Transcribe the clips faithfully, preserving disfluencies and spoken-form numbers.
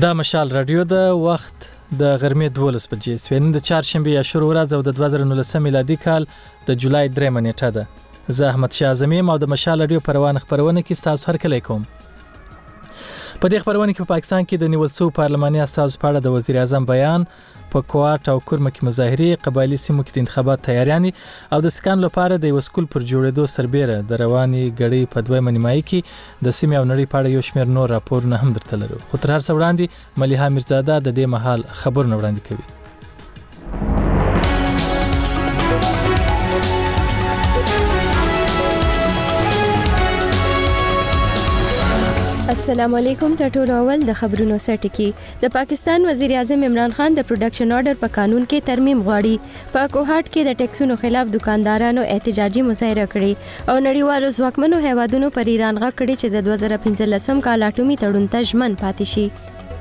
دا مشال رادیو د وخت د غرمې دولس بجې سوي. نن د چهارشنبه یا شروع ورځ او د دوه زره نولسم میلادي کال د جولای درېمه نیټه ده. زه احمد شاه اعظمي او د مشال رادیو پروانه خبرونه کې تاسو هر کله کوم. په دې خبرونه کې په پاکستان کې د نیول شوی پارلماني اساس په اړه د وزیر اعظم بیان، په کوارټ او کورمه کې مظاهرې، قبایلی سیمو کې د انتخابات تیاریانې او د سکان لپاره د یو سکول پر جوړېدو سربېره د رواني غړي په دویمه نیمایي کې د سیمې او نړۍ په اړه یو شمېر نور راپورونه هم درته لرو. خو تر هر څه وړاندې ملیحه میرزاده د دې مهال خبرونه وړاندې کوي. السلام علیکم. ټټول اول د خبرونو سرټکی. د پاکستان وزیر اعظم عمران خان د پروډکشن آرډر په قانون کې ترمیم غواړي. په کوهاټ کې د ټیکسونو خلاف دکاندارانو احتجاجي مظاهره کړې او نړیوالو ځواکمنو هیوادونو پر ایران غږ کړی چې د دوه زره پنځلسم کال اټومي تړون ته ژمن پاتې شي.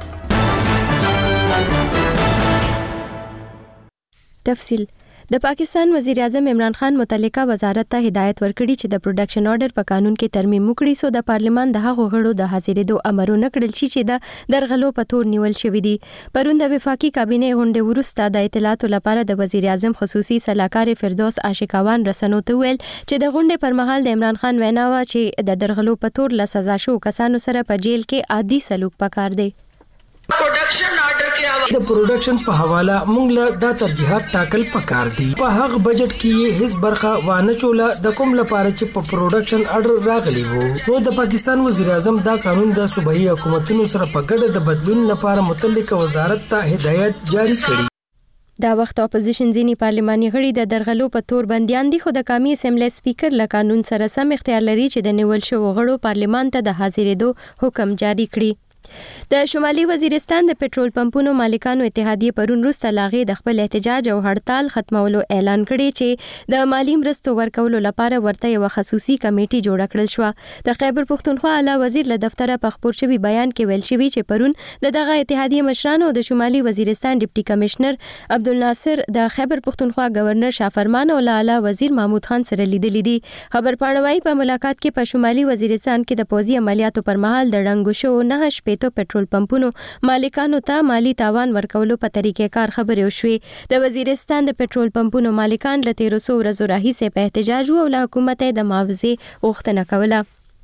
تفصیل. د پاکستان وزیر اعظم عمران خان متعلقه وزارت ته هدایت ورکړي چې د پروډکشن آرډر په قانون کې ترمیم وکړي سو د پارلمان د هغو غړو د حاضرېدو امرونه کړل شي چې د درغلو په تور نیول شوی دي. پرون د وفاقي کابینه غونډې وروسته د اطلاعاتو لپاره د وزیر اعظم خصوصي سلاکار فردوس عاشقاوان رسنو ته ویل چې د غونډې پر مهال د عمران خان وینا و چې د درغلو په تور له سزا شو کسانو سره په جیل کې عادي سلوک پکار دی. پروډکشن آرډر کې د پروډکشن په حواله مونږ له د ترجیحات ټاکل پکار دي. په هغه بجټ کې هیڅ برخه وانه چوله د کوم لپاره چې په پروډکشن آرډر راغلی وو. نو د پاکستان وزیر اعظم دا قانون د صوبایي حکومتونو سره په ګډه د بدلون لپاره متعلقه وزارت ته هدایت جاری کړي. دا وخت اپوزیشن ځینی پارلماني غړي د درغلو په تور بنديان دي، خو د قومي اسمبلی سپیکر له قانون سره سم اختیار لري چې د نیول شوو غړو پارلمان ته د حاضرېدو حکم جاری کړي. د شمالي وزیرستان د پټرول پمپونو مالکانو اتحادیه پرون وروسته لاغې د خپل احتجاج او هړتال ختمولو اعلان کړی چې د مالی مرستو ورکولو لپاره ورته یو خصوصي کمیټه جوړه کړل شو. د خیبر پښتونخوا اعلی وزیر له دفتره په خبر شوی بیان کې ویل شوی چې پرون د دغه اتحادیه مشرانو د شمالي وزیرستان ډیپټي کمشنر عبدالناصر، د خیبر پښتونخوا گورنر شافرمان او اعلی وزیر محمود خان سره لیدلې دي. خبر پاڼوي په ملاقات کې په شمالي وزیرستان کې د پوځي عملیاتو پر مهال د ډنګو شو نه شپې ته پټرول پمپونو مالکانو ته مالی تاوان ورکولو په طریقې کار خبرې وشوې. د وزیرستان د پټرول پمپونو مالکان له تیرو څو ورځو راهیسې په احتجاج وو او له حکومت د معاوضې غوښتنه کوله.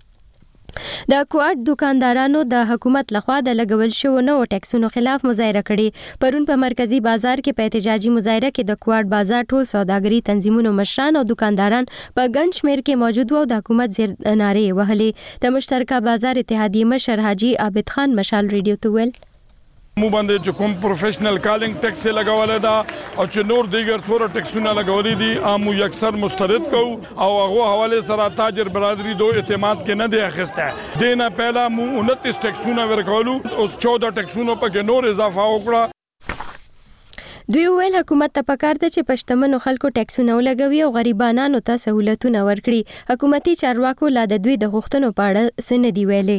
د کوارټ دکاندارانو د حکومت لخوا د لګول شوو نوو ټیکسونو خلاف مظاهره کړې. پرون په مرکزی بازار کې په احتجاجي مظاهره کې د کوارټ بازار ټول سوداګري تنظیمونو مشران او دکانداران په ګڼ شمېر کې موجود وو او د حکومت زیر نارې وهلې. د مشترکه بازار اتحادیې مشر حاجی عابد خان مشال ریډیو ته ویل مو باندې چې کوم پروفیشنل کالینګ ټیکس لګولې ده او چې نور دیګر څوره ټیکسونه لګولې دي عامو یکسر مسترد کو او هغه حواله سره تاجر برادری دو اعتماد کې نه دی اخیسته. دینه پهلا مو انتیس ټیکسونه ورکولو اوس چودہ ټیکسونو په نور اضافه وکړه. دوی ویل حکومت ته پکار ده چې پښتمنو خلکو ټیکسونه ولګوي او غریبانو ته سہولتونه ورکړي. حکومتي چارواکو لا د دوی د غوښتنو په اړه څه نه دی ویلي.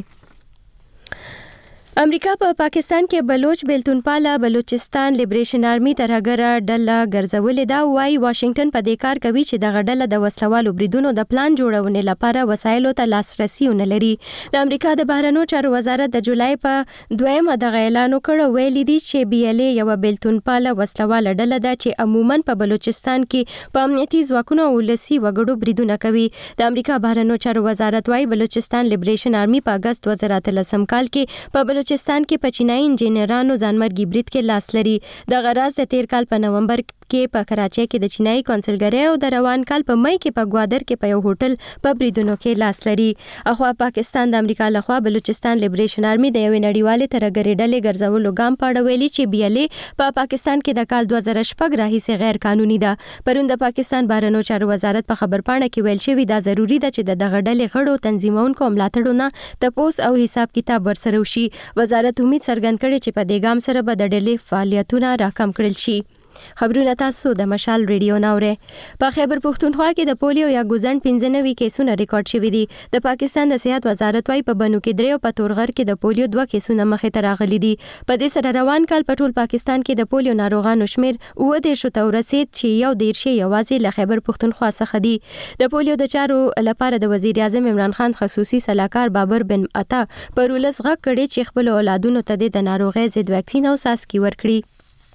امریکا په پا پاکستان کې بلوچ بیلتونپاله بلوچستان لیبریشن آرمي ترهګره ډله ګرځولې ده. وايي واشنگټن په دې کار کوي چې دغه ډله د وسلوالو بریدونو د پلان جوړونې لپاره وسایلو ته لاسرسي ونه لري. د امریکا د بهرنیو چارو وزارت د جولای په دویمه دغه اعلان وکړ، ویلي دي چې بي ال اي یو بیلتونپاله وسلواله ډله ده چې عموما په بلوچستان کې په امنیتي ځواکونو او ولسي وګړو بریدونه کوي. د امریکا بهرنیو چارو وزارت وايي بلوچستان لیبریشن آرمي په اگست دوه زره اتلسم کال کې په بلوچستان کې په چینایي انجینرانو ځانمرګي برید کې لاس لري. د غراز د تیر کال په نومبر کې په کراچۍ کې د چینایي کونسلګرۍ او د روان کال په مئی کې په ګوادر کې په یو هوټل په بریدونو کې لاس لري. اخوا پاکستان د امریکا لخوا بلوچستان لیبریشن آرمي د یوې نړیوالې ترهګرۍ ډلې ګرځولو ګام په اړه ویلي چې بي ال اي په پاکستان کې د کال دوه زره شپږ راهیسې غیر قانوني ده. پرون د پاکستان بهرنیو چارو وزارت په خبرپاڼه کې ویل شوی دا ضروری ده چې د دغه ډلې غړو تنظیمونکو ملاتړو نه تپوس او حساب کتاب ورسره وشي. وزارت امید څرګند کړي چې په دې ګام سره به د ډلې فعالیتونه راکم کړل شي. خبرونه تاسو د مشال ریډیو ناوره. په خیبر پختونخوا کې د پولیو یا ګوزن پنځه نوي کیسونه ریکارډ شوي دي. د پاکستان د صحت وزارت وايي په بنو کې درې او په تورغر کې د پولیو دوه کیسونه مخې ته راغلي دي. په دې سره روان کال په ټول پاکستان کې د پولیو ناروغانو شمیر اوه دېرشو ته ورسید چې یو دېرش یوازې له خیبر پختونخوا څخه دي. د پولیو د چارو لپاره د وزیر اعظم عمران خان خصوصي سلاکار بابر بن عطا پر ولس غږ کړی چې خپل اولادونو ته د ناروغۍ ضد واکسین او څاڅکي ورکړي.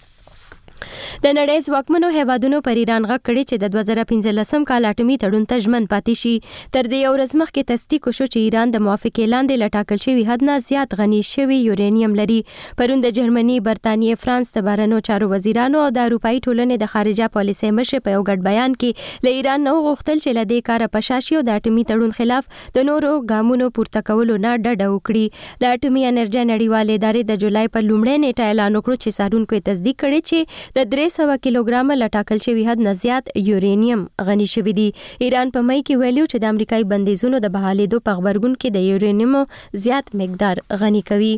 د نړۍ ځواکمنو هیوادونو پر ایران غږ کړی چې د دوه زره پنځلسم کال اټومي تړون ته ژمن پاتې شي. تر دې یو ورځ مخکې تصدیق وشو چې ایران د موافقې لاندې له ټاکل شوي حد نه زیات غني شوي یورانیم لري. پرون د جرمني، برتانیې، فرانس د بهرنیو چارو وزیرانو او د اروپایي ټولنې د خارجه پالیسۍ مشر په یو ګډ بیان کې له ایران نه وغوښتل چې له دې کاره په شا شي او د اټومي تړون خلاف د نورو ګامونو پورته کولو نه ډډه وکړي. د اټومي انرژۍ نړیوالې ادارې د جولای په لومړۍ نیټه اعلان وکړ چې څارونکو یې تصدیق کړی چې د درې سوه کیلوګرام له ټاکل شوي حد نه زیات یورانیم غني شوي دي. ایران په مئی کې ویلو چې د امریکایي بندیزونو د بحالېدو په غبرګون کې د یورانیم زیات مقدار غني کوي.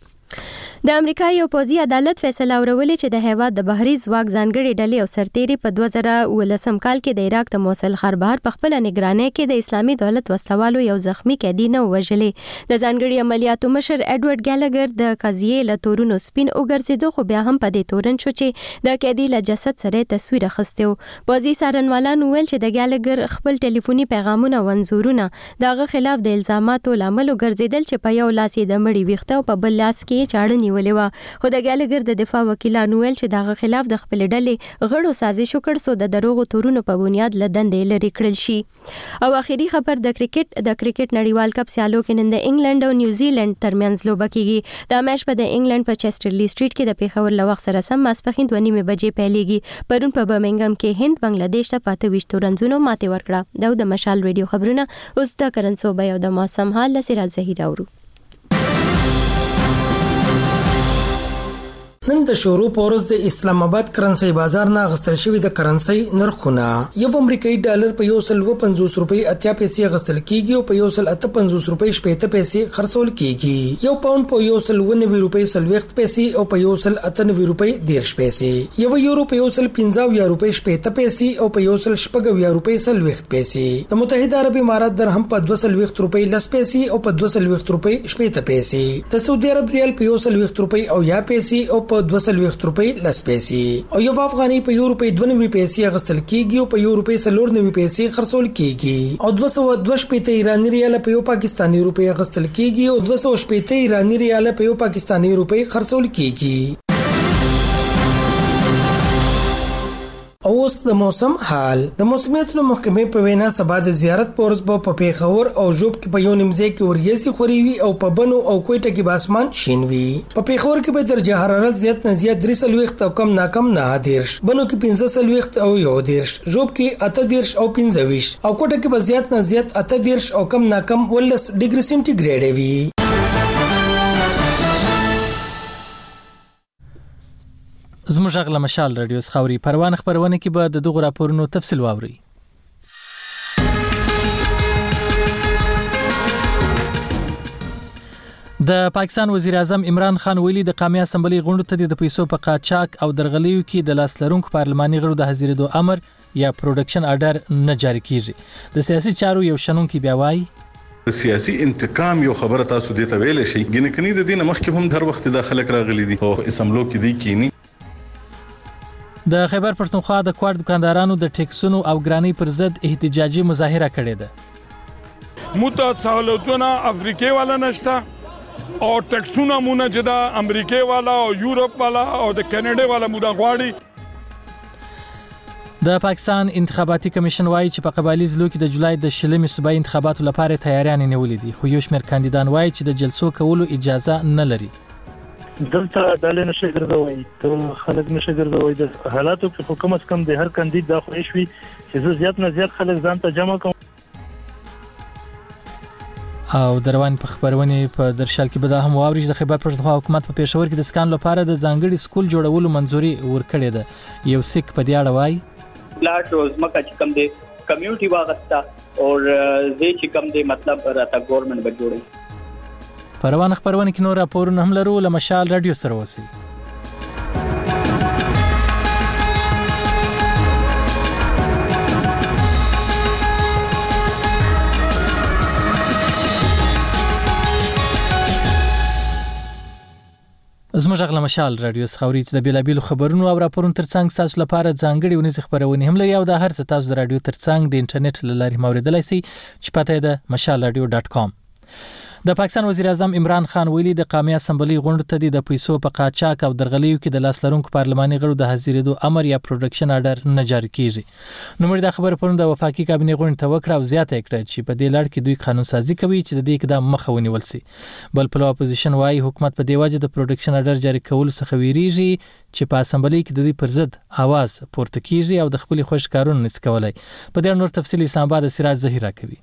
د امریکا یو پوځي عدالت فیصله ورولې چې د هیواد د بحري ځواک ځانګړي ډلې او سرتېري په دوه زره اوولسم کال کې د عراق د موصل ښار بهر په خپله نګرانۍ کې د اسلامي دولت وسلوالو یو زخمی قیدي نه ووژلې. د ځانګړي عملیاتو مشر ایډورډ ګیلګر د قضیې له تورونو سپین وګرځېدو، خو بیا هم په دې تورن شو چې د قیدي له جسد سره تصویر اخیستی و. پوځي څارنوالان وویل چې د ګیلګر خپل ټلیفوني پیغامونه او انځورونه د هغه خلاف د الزاماتو لامل وګرځېدل چې په یو لاس یې د مړي ویښته او په بل لاس کې یې چاړه نیولې وه. خو د ګیلګر د دفاع وکیلانو ویل چې د هغه خلاف د خپلې ډلې غړو سازش وکړ څو د دروغو تورونو په بنیاد له دندې لرې کړل شي. او اخري خبر د کرکټ د کرکټ نړیوال کپ سیالو کې نن د انګلند او نیوزیلند ترمنځ لوبه کیږي. دا میچ په د انګلند په چیسټرلی سټریټ کې د پیښور له وخت سره سم ماسپښین دوه نیمې بجې پیلېږي. پرون په برمنګم کې هند بنگلاديش ته په اته ویشتو رنزونو ماتې ورکړه. دا د مشال ریډیو خبرونه. اوس د کرنسو بیا د موسم حال له سراج زهیر اورو. نن د شروع پورز د اسلام آباد کرنسي بازار نه غستل شوی د کرنسي نرخونه یو امریکایي ډالر په یو سل و پنځوس روپۍ اتیا پیسې غستل کیږي او په یو سل اته پنځوس روپۍ شپږ پیسې خرڅول کیږي. یو پاوند په یو سل و نوي روپۍ سلويخت پیسې او په یو سل اته نوي روپۍ دیرش پیسې. یو یورو په یو سل پنځه یا روپۍ شپږ پیسې او په یو سل شپږ یا روپۍ سلويخت پیسې. د متحده عرب امارات درهم په دوه سل ویخت روپۍ لس پیسې او په دوه سل ویخت روپۍ شپږ پیسې. د سعودي عرب ریال په یو سل ویخت روپۍ او یا پیسې او په دوه سل ویخت روپۍ لس پیسې. او یو افغاني په یو روپۍ دوه نوي پیسې غستل کیږي او په یو روپۍ څلور نوي پیسې خرڅول کیږي. او دوه سوه دوه شپېته ایراني ریال په یو پاکستاني روپۍ غستل کیږي او دوه سوه شپېته ایراني ریال په یو پاکستاني روپۍ خرڅول کیږي. اوس د موسم حال. د موسمیت محکمې په وینا سبا د زیارت پورز په پیښور او جوب کې په یو نیمځای کې وریځي خوري وي او په بنو او کوټه کې باسمان شین وي. په پیښور کې به درجه حرارت زیات نه زیات درې سلويخت او کم نا کم نه دیرش، بنو کې پنځه سلويخت او یو دیرش، جوب کې اته دیرش او پنځه ویش او کوټه کې به زیات نه زیات اته دیرش او کم نا کم ولس ډیګري سنټیګریډ وي. زموږ غږ له مشال رادیو خاوري پروان خبرونه کې به د دغه راپورونو تفصیل واوري. د پاکستان وزیر اعظم عمران خان ویلي د قومي اسمبلی غونډو ته د پیسو په قاچاق او درغلیو کې د لاس لرونکو پارلماني غړو د حاضرېدو امر یا پروډکشن آرډر نه جاری کیږي. د سیاسي چارو یو شنونکي بیا وایي سیاسي انتقام یو خبره تاسو دې ته ویل شي ګینکني د دینه مخکې هم هر وخت د خلک راغلي دي او اسمبلو کې دي کینی. د خیبر پښتونخوا د کوړ دکاندارانو د ټیکسونو او ګرانی پر ضد احتجاجي مظاهره کړې ده. موته سہولتونه افریقای والا نشتا او ټیکسونه مونږ چې دا امریکای والا او یورپ والا او د کینیډا والا موږ غواړي. د پاکستان انتخاباتي کمیشن وایي چې په قبایلی ضلعو کې د جولای د شلمې صوبایي انتخاباتو لپاره تیاریان نیولې دي، خو یو شمېر کاندیدان وایي چې د جلسو کولو اجازه نه لري. دلته ډالې نشي ګرځوي ته خلک نشي ګرځوي د حالاتو په حکم اس کم د هر کاندید د خوښ وي چې زیات نه زیات خلک ځان ته جمع کوي. او دروان په خبرونه په درشل کې به دا هم واوري د خیبر پښتونخوا حکومت په پیښور کې د سکان لپاره د ځانګړي سکول جوړولو منځوري ورکړې ده. یو سیک په دې اړه وایي پلاټ روزمکه چې کم دی کمیونټي واغستا او زه چې کم دی مطلب راته ګورنمنت به جوړي. پروان خبرونه کې نور راپورونه هم لرو. له مشال رادیو سره اوسئ. زموږ غږ مشال رادیو سخاوري چې د بیلابیلو خبرونو او راپورونو ترڅنګ تاسو لپاره ځانګړي ونې خبرونه هم لري او د هر څه تاسو د رادیو ترڅنګ د انټرنیټ له لارې موریدلای شئ چې پته ده مشال رادیو ډاټ کام. د پاکستان وزیر اعظم عمران خان ویلي د قومي اسمبلی غونډه ته د پیسو په قاچاق او درغلیو کې د لاس لرونکو پارلماني غړو د حاضرېدو امر یا پروډکشن آرډر نه جاری کیږي. نو مړي د خبر پرون د وفاقي کابینې غونډه ته وکړه او زیاته کړه چې په دې لړ کې دوی قانون سازي کوي چې د دې اقدام مخه ونیول شي. بل په اپوزیشن وايي حکومت په دی وجه د پروډکشن آرډر جاری کول څخه ویریږي چې په اسمبلی کې د دوی پر ضد आवाज پورته کیږي او د خپل خوش کارونه نس کولای. په دې نور تفصیلی اسلام آباد سراج ظهیره کوي.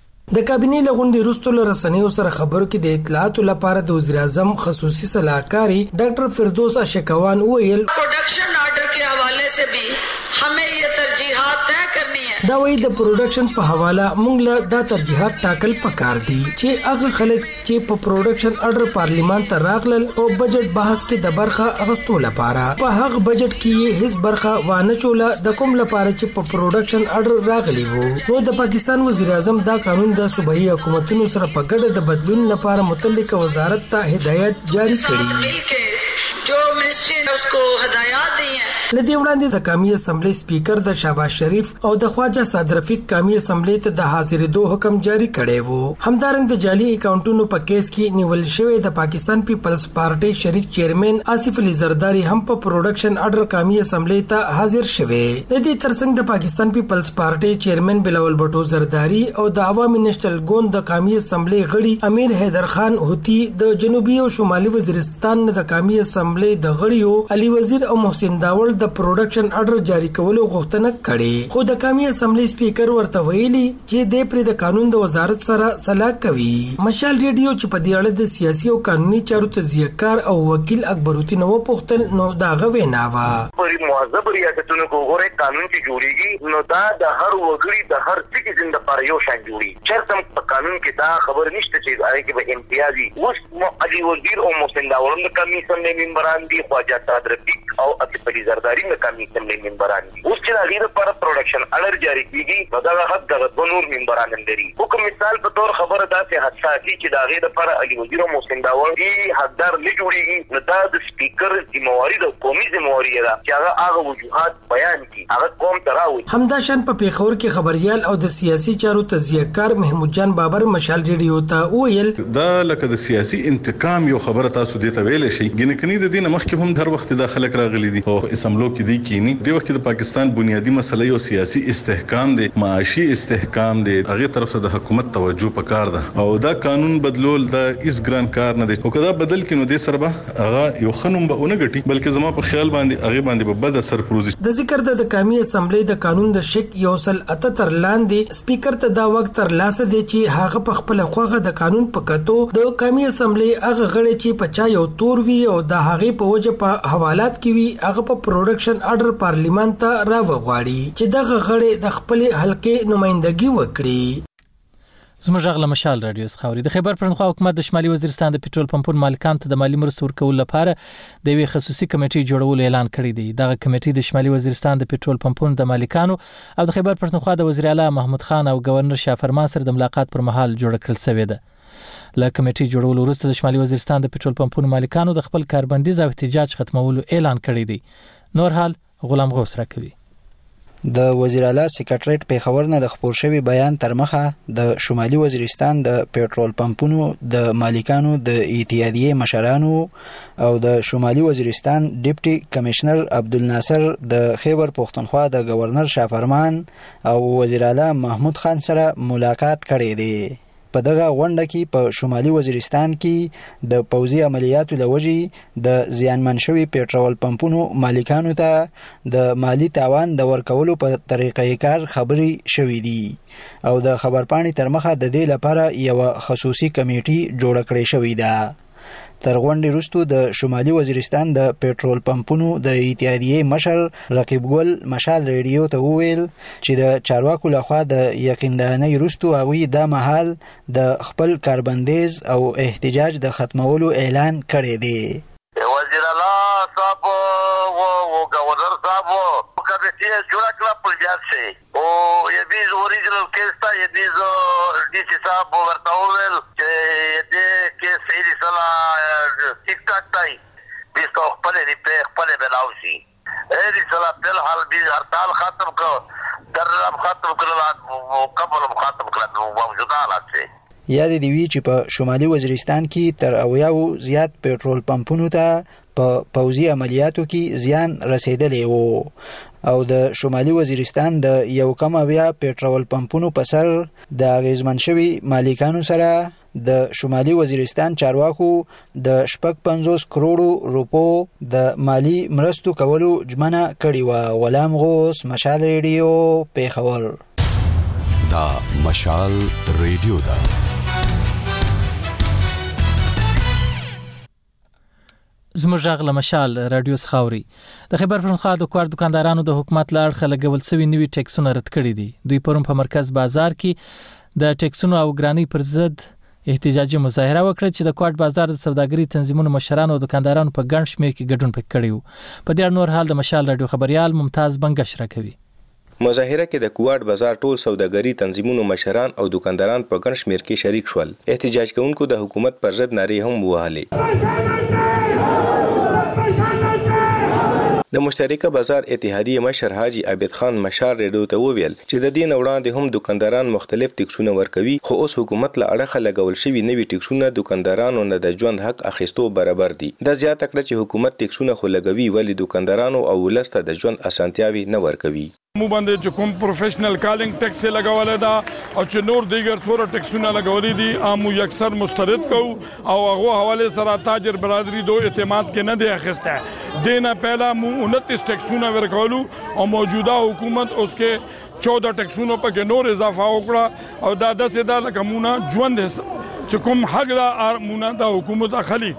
د کابینې لغونډې وروسته رسنیو سره خبرو کې د اطلاعاتو لپاره د وزیر اعظم خصوصي صلاحکاری ډاکټر فردوس اشکوان ویل production order के हवाले से भी हमें ये तरजीहात तय करनी है. دا وایي د پروډکشن په حواله موږ له دا ترجیحات ټاکل پکار دي چې هغه خلک چې په پروډکشن آرډر پارلیمان ته راغلل او بجټ بحث کې د برخه اغستو لپاره په هغه بجټ کې هیڅ برخه وانه چوله د کوم لپاره چې په پروډکشن آرډر راغلی وو. نو د پاکستان وزیر اعظم دا قانون د صوبایي حکومتونو سره په ګډه د بدلون لپاره متعلق وزارت ته هدایت جاری کړي. जो मिनिस्ट्री ने उसको हदायत दी हैं. لدی وړاندې د قومي اسمبلی سپیکر د شهباز شریف او د خواجه صادر رفیق قومي اسمبلی ته د حاضرېدو حکم جاری کړی وو. همدارنګه د جعلي اکاونټونو په کیس کې نیول شوی د پاکستان پیپلز پارټي شریک چیرمن آصف علي زرداری هم په پروډکشن آرډر قومي اسمبلی ته حاضر شوی. د دې ترڅنګ د پاکستان پیپلز پارټي چیرمن بلاول بټو زرداری او د عوامي نېشنل ګوند د قومي اسمبلی غړي امیر حیدر خان هوتی د جنوبي او شمالي وزیرستان د قومي اسمبلی د غړیو علي وزیر او محسن داول د پروډکشن آرډر جاری کولو غوښتنه کړې. خو د قومي اسمبلی سپیکر ورته ویلي چې د پرې د قانون د وزارت سره صلاح کوي. مشال ریډیو چې په دې اړه د سیاسي او قانوني چارو تجزیه‌کار او وکیل اکبر الدین نو پوښتل نو دا غوې ناوه پرې معذب ریاستونو کو غوړې قانون چې جوړیږي نو دا د هر وګړي د هر سټیزن لپاره یو شان جوړي. چرته په قانون کې دا خبر نشته چې هغه کې به امتیازي اوس علي وزیر او محسن داول د قومي اسمبلی ممبران دي خواجه صادر رفیق او آصف علي زرداری د قومي اسمبلی ممبران دي. اوس چې هغه لپاره پروډکشن آرډر جاری کیږي نو دا حق د نور ممبران لري. حکم مثال په تور خبره داسې حساسي چې دا غي لپاره علي وزیر او محسن داول دي حقدار نه جوړیږي نو دا د سپیکر ذمہواری د قومي ذمہواری ده چې هغه هغه وجوهات بیان کړي هغه قوم ته راوړي. همدا شان په پیښور کې خبريال او د سیاسي چارو تجزیه‌کار محمود جان بابر مشال ریډیو ته ویل دا لکه د سیاسي انتقام یو خبره تاسو دې ته ویل شي ګنکنی د دین مخکې هم هر وخت د خلک راغلي دي او اسمبلو کې دي کینی د وخت د پاکستان بنیادی مسله یو سیاسي استحکام دی معاشي استحکام دی هغه طرف ته د حکومت توجه پکار ده او دا قانون بدلول د اس ګران کار نه دی او کدا بدل کینو د سربه هغه یو خنوم به اونګ غټي بلکې زما په خیال باندې هغه باندې په بد اثر پروزي. د ذکر د قومي اسمبلی د قانون د شک یوسل اتتر لاندې سپیکر ته دا وخت تر لاسه دی چې هغه په خپل خوغه د قانون په کتو د قومي اسمبلی هغه غړي چې په چا یو تور وی او د هغه په وجه په حوالات کې وی هغه په پروډکشن آرډر پارلیمان ته راوغواړي چې دغه غړي د خپل حلقې نمائندګي وکړي. زموږ غږ مشال رادیو سخاوري د خیبر پښتونخوا حکومت د شمالي وزیرستان د پټرول پمپونو مالکان ته د مالی مرستو ورکولو لپاره د یوې خصوصي کمیټې جوړولو اعلان کړی دی. دغه کمیټې د شمالي وزیرستان د پټرول پمپونو د مالکانو او د خیبر پښتونخوا د وزیر اعلی محمود خان او گورنر شاه فرمان سره د ملاقات پر مهال جوړ کړل شوې ده. له کمیټې جوړولو وروسته د شمالي وزیرستان د پټرول پمپونو مالکانو د خپل کاربندیز او احتجاج ختمولو اعلان کړی دی. نور حال غلام غوث راکوي. د وزیر اعلی سیکریټریټ په خبر نه د خبر شوی بیان تر مخه د شمالي وزیرستان د پېټرول پمپونو د مالکانو د اتحادیې مشرانو او د شمالي وزیرستان ډیپټي کمشنر عبدالناصر د خیبر پښتونخوا د گورنر شاه فرمان او وزیر اعلی محمود خان سره ملاقات کړی دی. په دغه غونډه کې په شمالي وزیرستان کې د پوځي عملیاتو لوجې د زیانمن شوي پېټرول پمپونو مالکانو ته د مالی تاوان د ورکولو په طریقې کار خبرې شوې دي او د خبرپاڼې تر مخه د دې لپاره یو خصوصي کمیټې جوړه کړې شوې ده. تر غونډې وروسته د شمالي وزیرستان د پېټرول پمپونو د اتحادیې مشر رقیب ګل مشال ریډیو ته وویل چې د چارواکو لخوا د یقیندانۍ وروسته هغوی دا مهال د خپل کاربندیز او احتجاج د ختمولو اعلان کړی دی. وزیر اعلی صاحب و گورنر صاحب کمیټه جوړه کړه پنجاب سے او یبیز اوریجنل کیس تا یبیز ڈی سی صاحب ورته وویل چې دې کیس صحیح سلا ټیک ټاک دی بیس تو خپل دی په خپل بلاوسی اې دې سلا په حال دې هرتال ختم کړ درلم ختم کړل قبل ختم کړل موجوده حالات څه یاد دی وی چې په شمالي وزیرستان کې تر اویاو زیات پېټرول پمپونو ته په پوځي عملیاتو کې زیان رسیدلی وو او د شمالي وزیرستان د یو کم اویا پېټرول پمپونو په سر د اغیزمن شوي مالکانو سره د شمالي وزیرستان چارواکو د شپږ پنځوس کروڑو روپو د مالی مرستو کولو ژمنه کړې وه. غلام غوث، مشال ریډیو، پیښور. دا مشال ریډیو ده. زموږ غږ له مشال رادیو څخه اوري. د خیبر پښتونخوا د کوار دکاندارانو د حکومت له اړخه لګول شوي نوي ټیکسونه رد کړي دي. دوی پرون په مرکز بازار کې د ټیکسونو او ګرانۍ پر ضد احتجاجي مظاهره وکړه چې د کوټ بازار د سوداګري تنظیمونو مشرانو او دکاندارانو په ګڼ شمېر کې ګډون پکې کړی و. په دې اړه نور حال د مشال رادیو خبريال ممتاز بنگش راکوي. مظاهره کې د کوټ بازار ټول سوداګري تنظیمونو مشران او دکانداران په ګڼ شمېر کې شریک شول. احتجاج کوونکو د حکومت پر ضد نارې هم ووهلې. د مشترکه بازار اتحادیه مشر حاجی عابد خان مشال ریډیو ته وویل چې د دې وړاندې هم دکانداران مختلف ټیکسونه ورکوي، خو اوس حکومت له اړخه لګول شوي نوي ټیکسونه دکاندارانو نه د ژوند حق اخیستو برابر دي. دا زیاته کړه چې حکومت ټیکسونه خو لګوي ولې دکاندارانو او ولس ته د ژوند اسانتیاوي نه ورکوي. مو باندې چې کوم پروفیشنل کالینګ ټیکس لګولې ده او چې نور دیګر څوره ټیکسونه لګولې دي امو یکسر مسترد کو او هغه حواله سره تاجر برادری دو اعتماد کې نه دی اخیسته. دینا پہلا مو انتیس ټیکسونه ورکولو او موجوده حکومت اوس کې چودہ ټیکسونو په نور اضافه وکړه او دا داسې دا لکه مونږ ژوند چې کوم حق دا مونږ د حکومت اخلي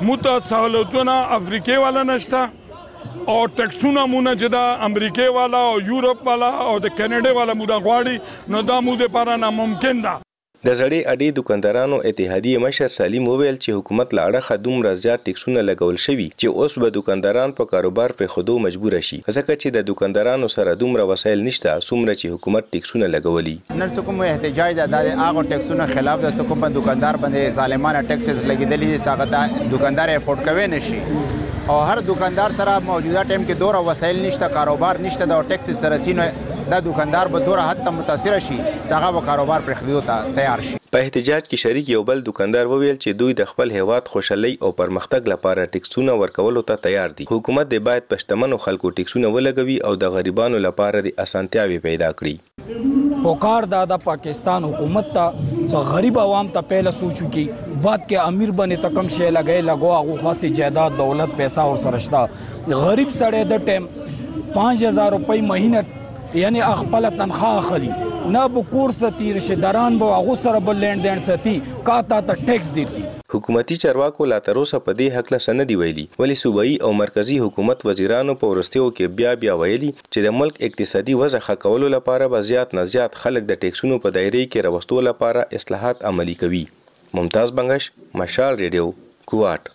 متساهلتونه افریقای والا نشته او ټیکسونه مونږ چې دا امریکای والا او یورپ والا او د کینیډا والا مونږ غواړي نو دا مونږ لپاره ناممکن ده. د زړې اډې دکاندارانو اتحادیه مشر سلیم وویل چې حکومت له اړخه دومره زیات ټیکسونه لګول شوي چې اوس به دکانداران په کاروبار پرې خودو مجبور شي، ځکه چې د دکاندارانو سره دومره وسایل نشته څومره چې حکومت ټیکسونه لګولي. نن څوک مو احتجاج ده د هغه ټیکسونو خلاف د څوک په دکاندار باندې ظالمانه ټیکسز لګیدلي دي چې دکاندار افورد کوي نشي او هر دکاندار سره موجوده ټیم کې دوره وسایل نشته، کاروبار نشته، د ټیکس سره سینو دا دکاندار به دوره حتی متاثر شي چې هغه به کاروبار پر خلیدو ته تیار شي. په احتجاج کې شریک یو بل دکاندار وویل چې دوی د خپل هیواد خوشحالي او پرمختګ لپاره ټیکسونه ورکولو ته تیار دي. حکومت د باید پښتمنو خلکو ټیکسونه ولګوي او د غریبانو لپاره د اسانتیاوي پیدا کړي. پکار دا د پاکستان حکومت ته چې غریب عوام ته پہله سوچو کی بات کې امیر بنې ته کم شی لګي لګو هغه خاصه جائیداد دولت پیسہ اور سرشتہ غریب سړی د ټیم پانچ ہزار روپۍ مہینه یعنی خپل تنخواه اخلي نه به کورس تیر شداران به هغه سره بل لند دین ستی کا تا ته ټیکس دیتی. حکومتي چارواکو لا تر اوسه په دې حق له سند دی ویلي، ولی صوبایي او مرکزی حکومت وزیرانو په ورستیو کې بیا بیا ویلي چې د ملک اقتصادي وضع ښه کولو لپاره به زیات نه زیات خلک د ټیکسونو په دایره کې راوستو لپاره اصلاحات عملي کوي. ممتاز بنگش، مشال ریډیو، کوټ.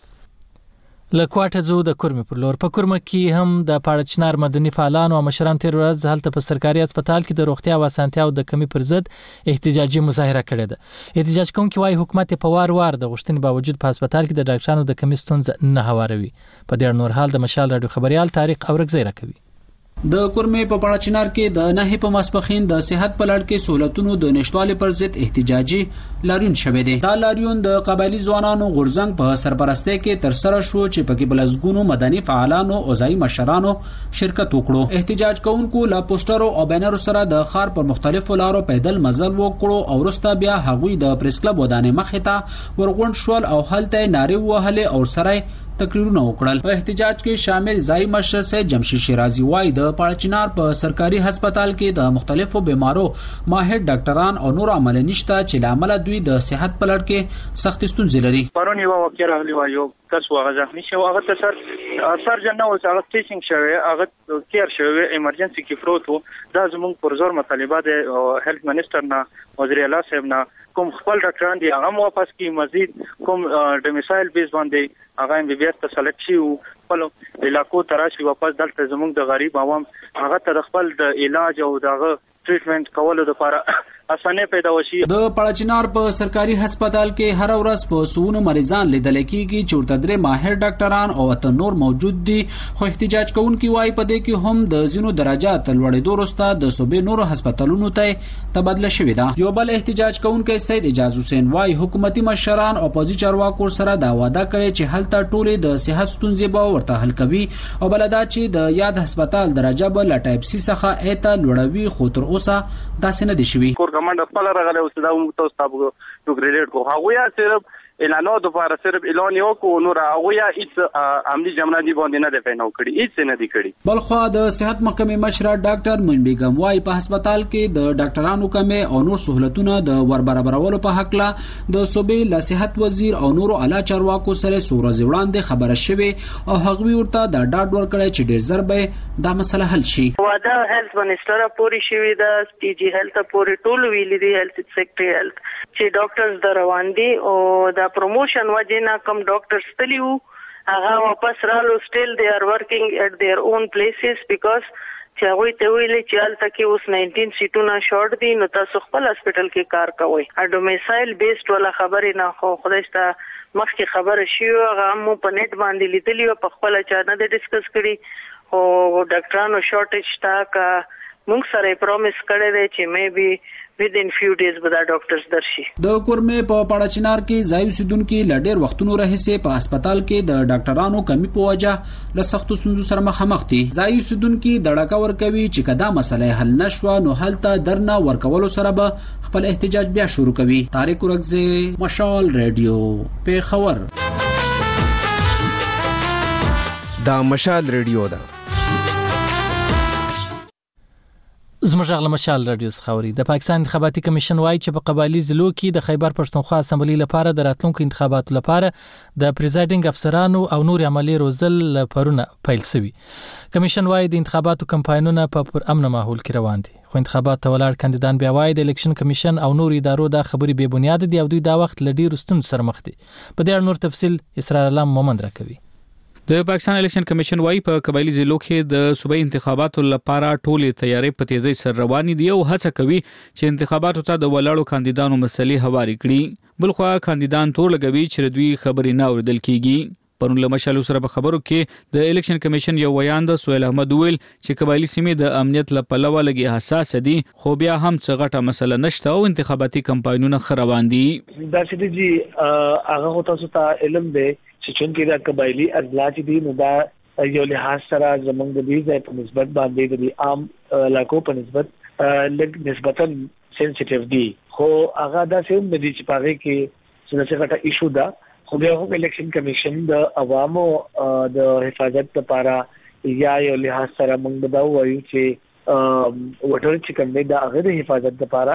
له کوټه زو د کورمې پر لور په کورمه کې هم د پاړچنار مدني فعالانو او مشران تیر ورځ هلته په سرکاري هسپتال کې د روغتیا او اسانتیاو د کمی پر ضد احتجاجي مظاهره کړې ده. احتجاج کوونکي وايي حکومت په وار وار د غوښتنې باوجود په هسپتال کې د ډاکټرانو د کمی ستونزه نه هواروي. په دې نور حال د مشال رادیو خبريال طارق اورګزی راکوي. د کورمې په پاړچنار کې د نه په ماسپخین د صحت په لړ کې سہولتونو د نشټوالي پر ضد احتجاجي لاریون شوه دي. دا لاریون د قبایلی ځوانانو غورځنګ په سرپرستی کې تر سره شو چې پکې بلزګونو مدني فعالانو او ځای مشرانو شرکت وکړو. احتجاج کوونکو لا پوسټرو او بینرو سره د خار پر مختلفو لارو پیدل مزل وکړو او وروسته بیا هغوی د پریس کلب ودانې مخې ته ورغونډ شول او هلته نارې وهلې او سره تقریرونه وکړل. په احتجاج کې شامل ځای مشر سید جمشید شیرازي وای د پاړچنار په سرکاري هسپتال کې د مختلفو بیمارو ماهر ډاکټران او نور عمل نشته چې لامل دوی د صحت په لړ کې سخت ستونزې لري. پرون یو واقعه راغلی و یو کس واغه ځخمي شو هغه ته سر سرجن نو هغه ټیچینګ شوی هغه کیر شوی ایمرجنسي کې فروت وو. دا زموږ پر زور مطالبه د هیلث منسٹر نه وزیر اعلی صاحب نه کوم خپل ډاکټران دي هغه واپس کی مزید کوم ډومیسایل بیس باندې هغه ام بي بي اس ته سلیکټ شي او خپل علاقو تراشي واپس دلته زموږ د غریب عوام هغه ته خپل د علاج او دغه ټریټمنټ کولو لپاره اسانه پیدا وشي. د پړچنار په سرکاري هسپتال کې هر ورځ په سونو مریضان لیدل کېږي چې ورته درې ماهر ډاکټران او ته نور موجود دي، خو احتجاج کوونکي وايي په دې کې هم د ځینو درجات لوړېدو وروسته د صوبې نورو هسپتالونو ته تبادله شوې ده. یو بل احتجاج کوونکی سید اجاز حسین وايي حکومتي مشران او پوځي چارواکو سره دا وعده کړې چې هلته ټولې د صحت ستونزې به ورته حل کوي او بل دا چې د یاد هسپتال درجه به ل ټایپ سی څخه ایته لوړوي، خو تر اوسه داسې نه دي شوي. کور کمانډر خپل راغلی او دا موږ تاسو ته یو ګریډ کو هغه یا صرف اعلانو د فار صرف اعلان یو کو نور هغه یا هیڅ عملی جمله دی باندې نه دی پینو کړی، هیڅ نه دی کړی. بلخو د صحت محکمې مشر ډاکټر موین بیگم وايي په هسپتال کې د ډاکټرانو کمې او نور سہولتونه د ور برابرولو په حق لا د صوبې له صحت وزیر او نورو اعلی چارواکو سره سورځ وړاندې خبره شوه او هغوی ورته د ډاډ ورکړی چې ډیر زر به دا مسله حل شي. واده هیلث منسټر پوری شوی د ټي جی هیلث پوری ټول ویلي دی هیلث سیکریټری هیلث چې ډاکټرز د روان دي او د پروموشن وجینا کم ډاکټرز تلیو هغه واپس رالو سټیل دے ار ورکینګ ایٹ देयर اون پلیسز بیکاز چې هغه ته ویلي چې الته کې اوس ناینټین سیټونه شارټ دي نو تاسو خپل هسپټل کې کار کوئ. ا ډومیسایل بیسډ ولا خبرې نه خو خدای ته مخکې خبره شي هغه مو په نت باندې لیدلی او په خپل چا نه ډیسکس کړي او ډاکټرانو شارټیج تا کا موږ سره پرومس کړی دی چې مې بي within few days به دا ډاکټرز درشي. د کورمه په پړچنار کې ځای اوسیدونکو لډیر وختونو راهیسې په هسپتال کې د ډاکټرانو کمی په وجه له سختو ستونزو سره مخامخ دي. ځای اوسیدونکو دړکا ورکوي چې کدا مسله حل نشوه نو هلته درنه ورکولو سره به خپل احتجاج بیا شروع کوي. طارق ورغزه، مشال ریډیو، پیښور. دا مشال ریډیو ده. زموږ غل مشال رادیو خاوري. د پاکستان انتخاباتي کمیشن وايي چې په قبایلی ضلعو کې د خیبر پښتونخوا اسمبلی لپاره د راتلونکو انتخاباتو لپاره د پریزایډینګ افسرانو او نور عملی روزل پرونه پیل شوی. کمیشن وايي د انتخاباتو کمپاینونه په پر امن ماحول کې روان دي، خو انتخابات ته ولاړ کاندیدان بیا وايي د الیکشن کمیشن او نور ادارو د خبري بے بنیاد دي او دوی دا وخت لډیر ستون سره مخ دي. په دې اړه نور تفصیل اسرار الله مومند راکوي. د پاکستان الیکشن کمیشن وايي په قبایلی ضلعو کې د صوبایي انتخاباتو لپاره ټولې تیاری په تیزی سره روان دي او هڅه کوي چې انتخاباتو ته د ولاړو کاندیدانو مسلې هواري کړي. بلخو کاندیدان تور لګوي چې دوی خبرې نه اوریدل کیږي. پرون له مشالو سره په خبرو کې د الیکشن کمیشن یو ویاند سہیل احمد ویل چې قبایلی سیمې د امنیت لپاره لګي حساس دي، خو بیا هم څه غټه مسله نشته او انتخاباتي کمپاینونه خروان دي. دا چې دی هغه تاسو ته علم دی چې چونکې دا قبایلی اضلاع چې دي نو دا یو لحاظ سره زمونږ د دې ځای په نسبت باندې د عام علاقو په نسبت لږ نسبتا سنسټیو دي، خو هغه دا سیم د دې چې پاره کې څه غټه ایشو ده. خو بیا هم الیکشن کمیشن د عوامو د حفاظت لپاره یا یو لحاظ سره موږ دا وایو چې وټر چې کوم د هغه د حفاظت لپاره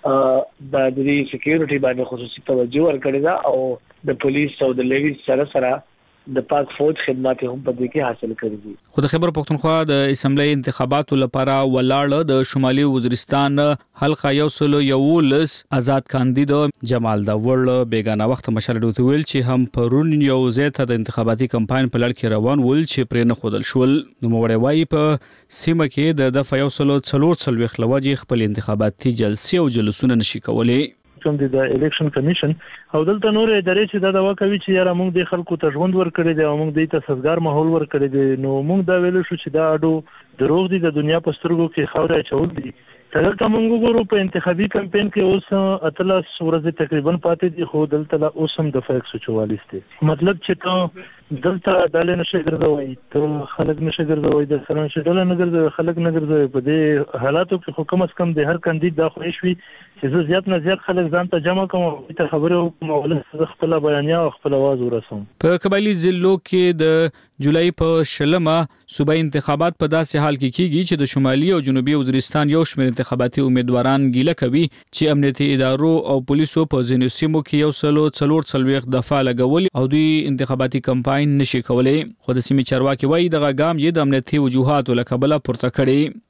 د دې سکیورټي باندې خصوصي توجه ورکړي دا او د پولیس او د لیوی سره سره د پاک فوج خدمات هم په دې کې حاصل کړي دي. خو د خیبر پښتونخوا د اسمبلی انتخاباتو لپاره ولاړ د شمالي وزیرستان حلقه یو سلو یولس آزاد کاندید جمال داور بیگانه وخت مشال دوت ویل چې هم پرون یو زیاته د انتخاباتي کمپاین په لړ کې روان ول چې پرې نه خودل شول. نو موړی وايي په سیمه کې د دفعه یو سلو څلور څلويخ لوجه خپل انتخاباتي جلسې او جلسونه نشي کولای. کوم د الیکشن کمیشن او دلته نور ادارې چې دا دا کوي چې یاره موږ د خلکو ته ژوند ورکړي دي او موږ د تسګار ماحول ورکړي دي، نو موږ دا ویل شو چې دا اډو دروغ دي، د دنیا په سترګو کې خاورې چول دي. دلته موږ ګورو په انتخابي کمپاین کې اوس اتلس ورځې تقریبا پاتې دي، خو دلته اوس هم د فیکس چوالیس دي. مطلب چې ته دلته دالې نشي ګرځوي، ته خلک نشي ګرځوي، د سره نشي دلته نه ګرځوي، خلک نه ګرځوي. په دې حالاتو کې خو کم از کم د هر کاندید دا خوښ وي چې زه زیات نه زیات خلک ځان ته جمع کوم او ته خبرې وکم او له خپل بیانیه او خپل आवाज ورسوم. په قبایلی ضلعو کې د جولای په شلمه صوبایي انتخابات په داسې حال کې کیږي چې د شمالي او جنوبي وزیرستان یو شمېر انتخاباتي امیدواران ګیله کوي چې امنیتي ادارو او پولیسو په ځینو سیمو کې یو سلو څلور څلويخ دفعه لګولي او دوی انتخاباتي کمپاین نشي کولای. خو د سیمې چارواکي وایي دغه ګام یې د امنیتي وجوهاتو له کبله پورته کړي.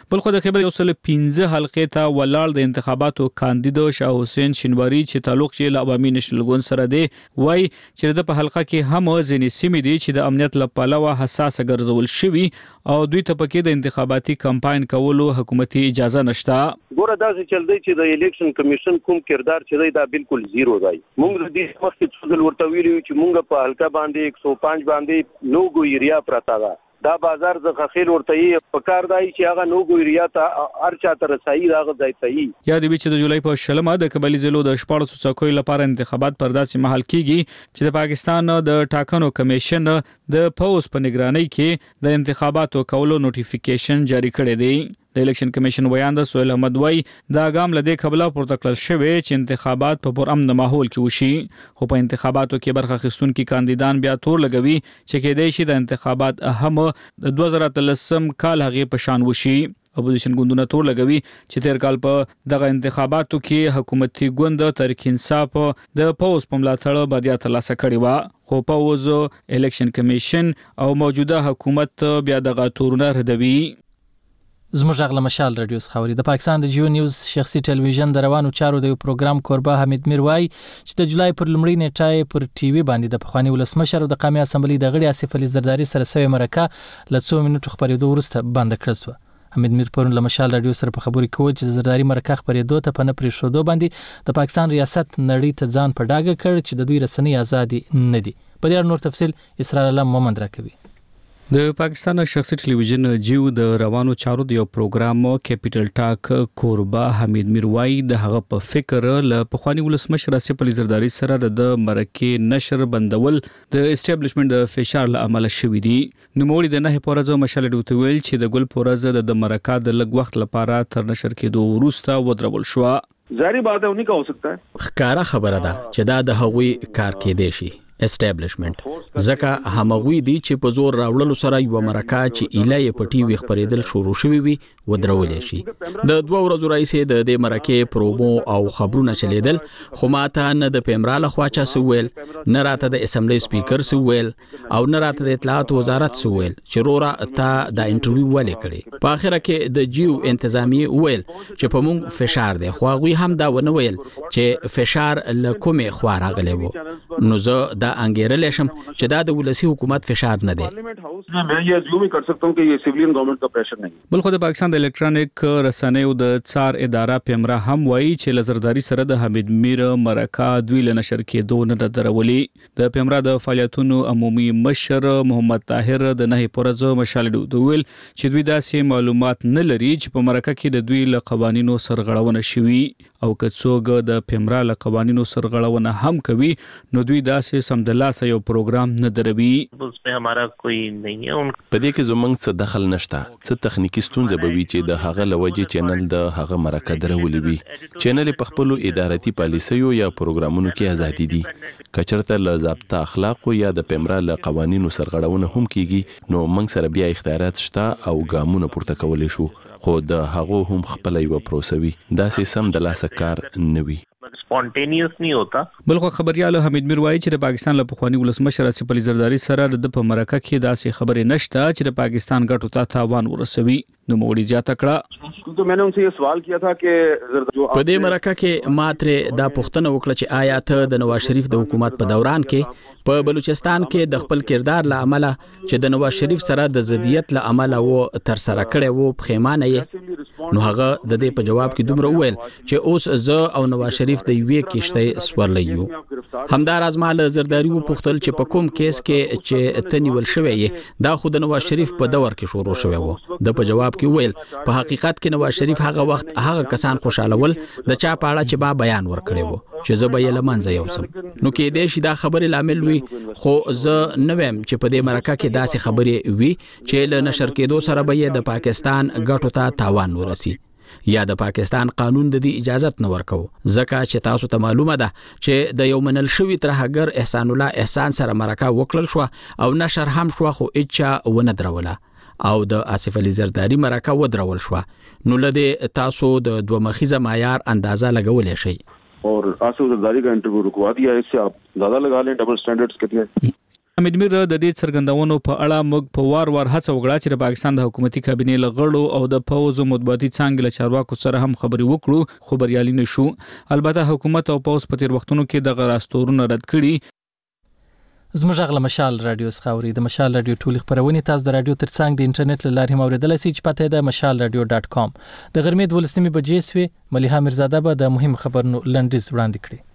بل خو د خبر یو سل پنځه حلقې ته ولاړ د انتخاباتو کاندید شاه حسین شینواری چې تعلق یې له عوامي نېشنل ګوند سره دی وای چې د په حلقه کې هم ځینې سیمې دي چې د امنیت لپاره حساسه ګرځول شوی او دوی ته پکې د انتخاباتي کمپاین کولو حکومتي اجازه نشته. ګوره دا چې چل دی چې د الیکشن کمیشن کوم کردار چې دی دا بالکل زیرو دی. موږ د دې وخت څه ډول ورته ویلو چې موږ په حلقه باندې ایک سو پنځه باندې نوګو ایریا پراته ده. دا بازار د خخیل ورته یې په کار دی چې هغه نوګو ایریا ته هر چا ته رسایي راغ ځای صحیح. یا د چې د جولای په شلمه د قبایلی ضلعو د شپږ څوکۍ لپاره انتخابات پر داسې مهال کیږي چې د پاکستان د ټاکنو کمیشن د پوز په نگرانی کې د انتخاباتو کولو نوټیفیکیشن جاری کړی دی. د الیکشن کمیشن ویاند سہیل احمد وای دا ګام لدې قبله پورته کړل شوی چې انتخابات په پرامن ماحول کې وشي خو په انتخاباتو کې برخه اخیستونکي کاندیدان بیا تور لګوي چې کېدای شي د انتخابات اهم د دوه زره اتلسم کال هغه په شان وشي. اپوزیشن ګوندونه تور لګوي چې تیر کال په دغه انتخاباتو کې حکومتي ګوند تحریک انصاف د پوز په ملاتړ بریا ترلاسه کړې و خو پوز الیکشن کمیشن او موجوده حکومت بیا دغه تورونه ردوي. زموږ غږ له مشال رادیو څخه اوري. د پاکستان د جیو نیوز شخصي ټلویزیون د روانو چارو د یو پروګرام کوربه حمید میر وای چې د جولای پر لومړۍ نیټه پر ټي وي باندې د پخوانی ولسمشر او د قومي اسمبلی د غړي آصف علي زرداری سره سوي مرکه له څو منټو خبرېدو وروسته بند کړل شو. حمید میر پرون له مشال رادیو سره په خبرو کې و چې زرداری مرکه خبرېدو ته په نه پرېښودو باندې د پاکستان ریاست نړۍ ته ځان په ډاګه کړ چې د دوی رسنۍ ازادي نه دي. په دې اړه نور تفصیل اسرار الله محمد راکوي. د پاکستان شخصي ټلویزیون جیو د روانو چارو د یو پروګرام کیپټل ټاک کوربه حمید میر وای د هغه په فکر له پخوانی ولسمشر آصف علي زرداری سره د مرکې نشر بندول د اسټابلیشمنت د فشار له عمله شوې دي. نو موږ د نه پورزو مشال ډوته ویل چې د ګل پورز د مرکه د لږ وخت لپاره تر نشر کېدو وروسته ودرول شو. ظاهري بات ہے انہی کا ہو سکتا ہے. ښکارا خبره ده چې دا د هغوی کار کېدی شي. اسټابلیشمنت ځکه همغوی دي چې په زور راوړلو سره یو مرکه چې ایله په ټي وي خبرېدل شروع شوی وي ودرولې شي. د دوه ورځو راځي د دې مرکه پرومو او خبرونه چلیدل خو ماته نه د پیمرا له خوا چا سویل نه راته د اسمبلی سپیکر سویل او نه راته د اطلاعات وزارت سویل چې رورا تا د انټرویو ولې کړي. په اخر کې د جیو انتظامی ویل چې په مونږ فشار دی خو هغوی هم دا ونه ویل چې فشار له کومې خوا راغلی وو. نو زه دا انګیرل شم چې دا د ولسی حکومت فشار نه دی. میں یہ ازیوم ہی کر سکتا ہوں کہ یہ سیویلین گورنمنٹ کا پریشر نہیں. بل خو د پاکستان د الکترونیک رسنیو د څار اداره پیمرا هم وایي چې لزرداری سره د حمید میر مرکه دوی له نشر کېدو نه درولي. د پیمرا د فعالیتونو عمومي مشر محمد طاهر د نه پرزو مشال ډو ویل چې دوی داسې معلومات نه لري چې په مرکه کې د دوی له قوانینو سرغړونه شوي او که څوک د پیمرا له قوانینو سرغړونه هم کوي نو دوی داسې سمدلاسه یو پروګرام نه دروي. اس میں ہمارا کوئی نہیں ہے. په دې کې زمونږ څه دخل نشته. څه تخنیکی ستونزه به وي چې د هغه لوجه چینل د هغه مرکه درولې وي. چینل په خپل ادارتي پالیسیو یا پروګرامونو کې ازادي دي. کچرته له ضابطه اخلاق یا د پیمرا له قوانینو سرغړونه هم کیږي نو موږ سره بیا اختیارات شته او ګامونه پورته کولای شو خو د هغه هم خپل یو پروسوي داسې سم د لاسه کار نه وي. سپونټینیوس نه ہوتا. بلخو خبريال حمید میر وایي چې د پاکستان له پخوانی ولسمشر آصف علي زرداری سره د په مرکه کې داسې خبرې نشته چې د پاکستان ګټو ته تاوان ورسوي. نو موږ زیاته کړه تو میں نے ان سے یہ سوال کیا تھا کہ په دې مرکه کې ماتره دا پوښتنه وکړه چې آیا ته د نواز شریف د حکومت په دوران کې په بلوچستان کې د خپل کردار له عمله چې د نواز شریف سره د ضدیت له عمله وو تر سره کړي وو پخېمانه یې. نو هغه د دې په جواب کې دومره وویل چې اوس زه او نواز شریف د یوې کشته سورلیو. همداراز مال زرداری وو پوښتل چې په کوم کیس کې چې تنیول شوی دا خو د نواز شریف په دور کې شروع شوی وو. د په جواب کې ویل په حقیقت کې نواز شریف هغه وخت هغه کسان خوشالول د چا په اړه چې با بیان ورکړي وو چې زه به یې لمنځه یوسم. نو کې دې شي دا خبره لامل وي خو زه نه ویم چې په دې مرکه کې داسې خبرې وي چې له نشر کېدو سره به د پاکستان ګټو ته تاوان ورسي یا د پاکستان قانون د دې اجازت نه ورکو. ځکه چې تاسو ته معلومه ده چې د یو منل شوی ترهګر احسان الله احسان سره مرکه وکړل شو او نشر هم شو خو اچا ونه دروله او د آصف علي زرداری مرکه ودرول شو. نو لدې تاسو د دوه مخیزه معیار اندازه لګولې شي اور آصف زرداری کا انٹرویو رکوا دیا ہے. اس سے آپ زیادہ لگا لیں ڈبل سٹینڈرڈز کتنے حمید میر د دې څرګندونو په اړه موږ په وار وار هڅه وکړه چې د پاکستان د حکومتي کابینې لغړو او د پوز مطبوعاتي څنګه له چارواکو سره هم خبري وکړو خو بریالي نشو. البته حکومت او پوز په تیر وختونو کې د غراستورونو رد کړي. زموږ غل مشال رادیو څخاوري د مشال رادیو ټولې خبرونه تاسو د رادیو ترڅنګ د انټرنیټ لارې موریدل شي چې پته ده مشال رادیو ډاټ کام. د غرمې د ولسمي بجې سوي مليحه میرزاده به د مهم خبرونو لنډیز وړاندې کړي.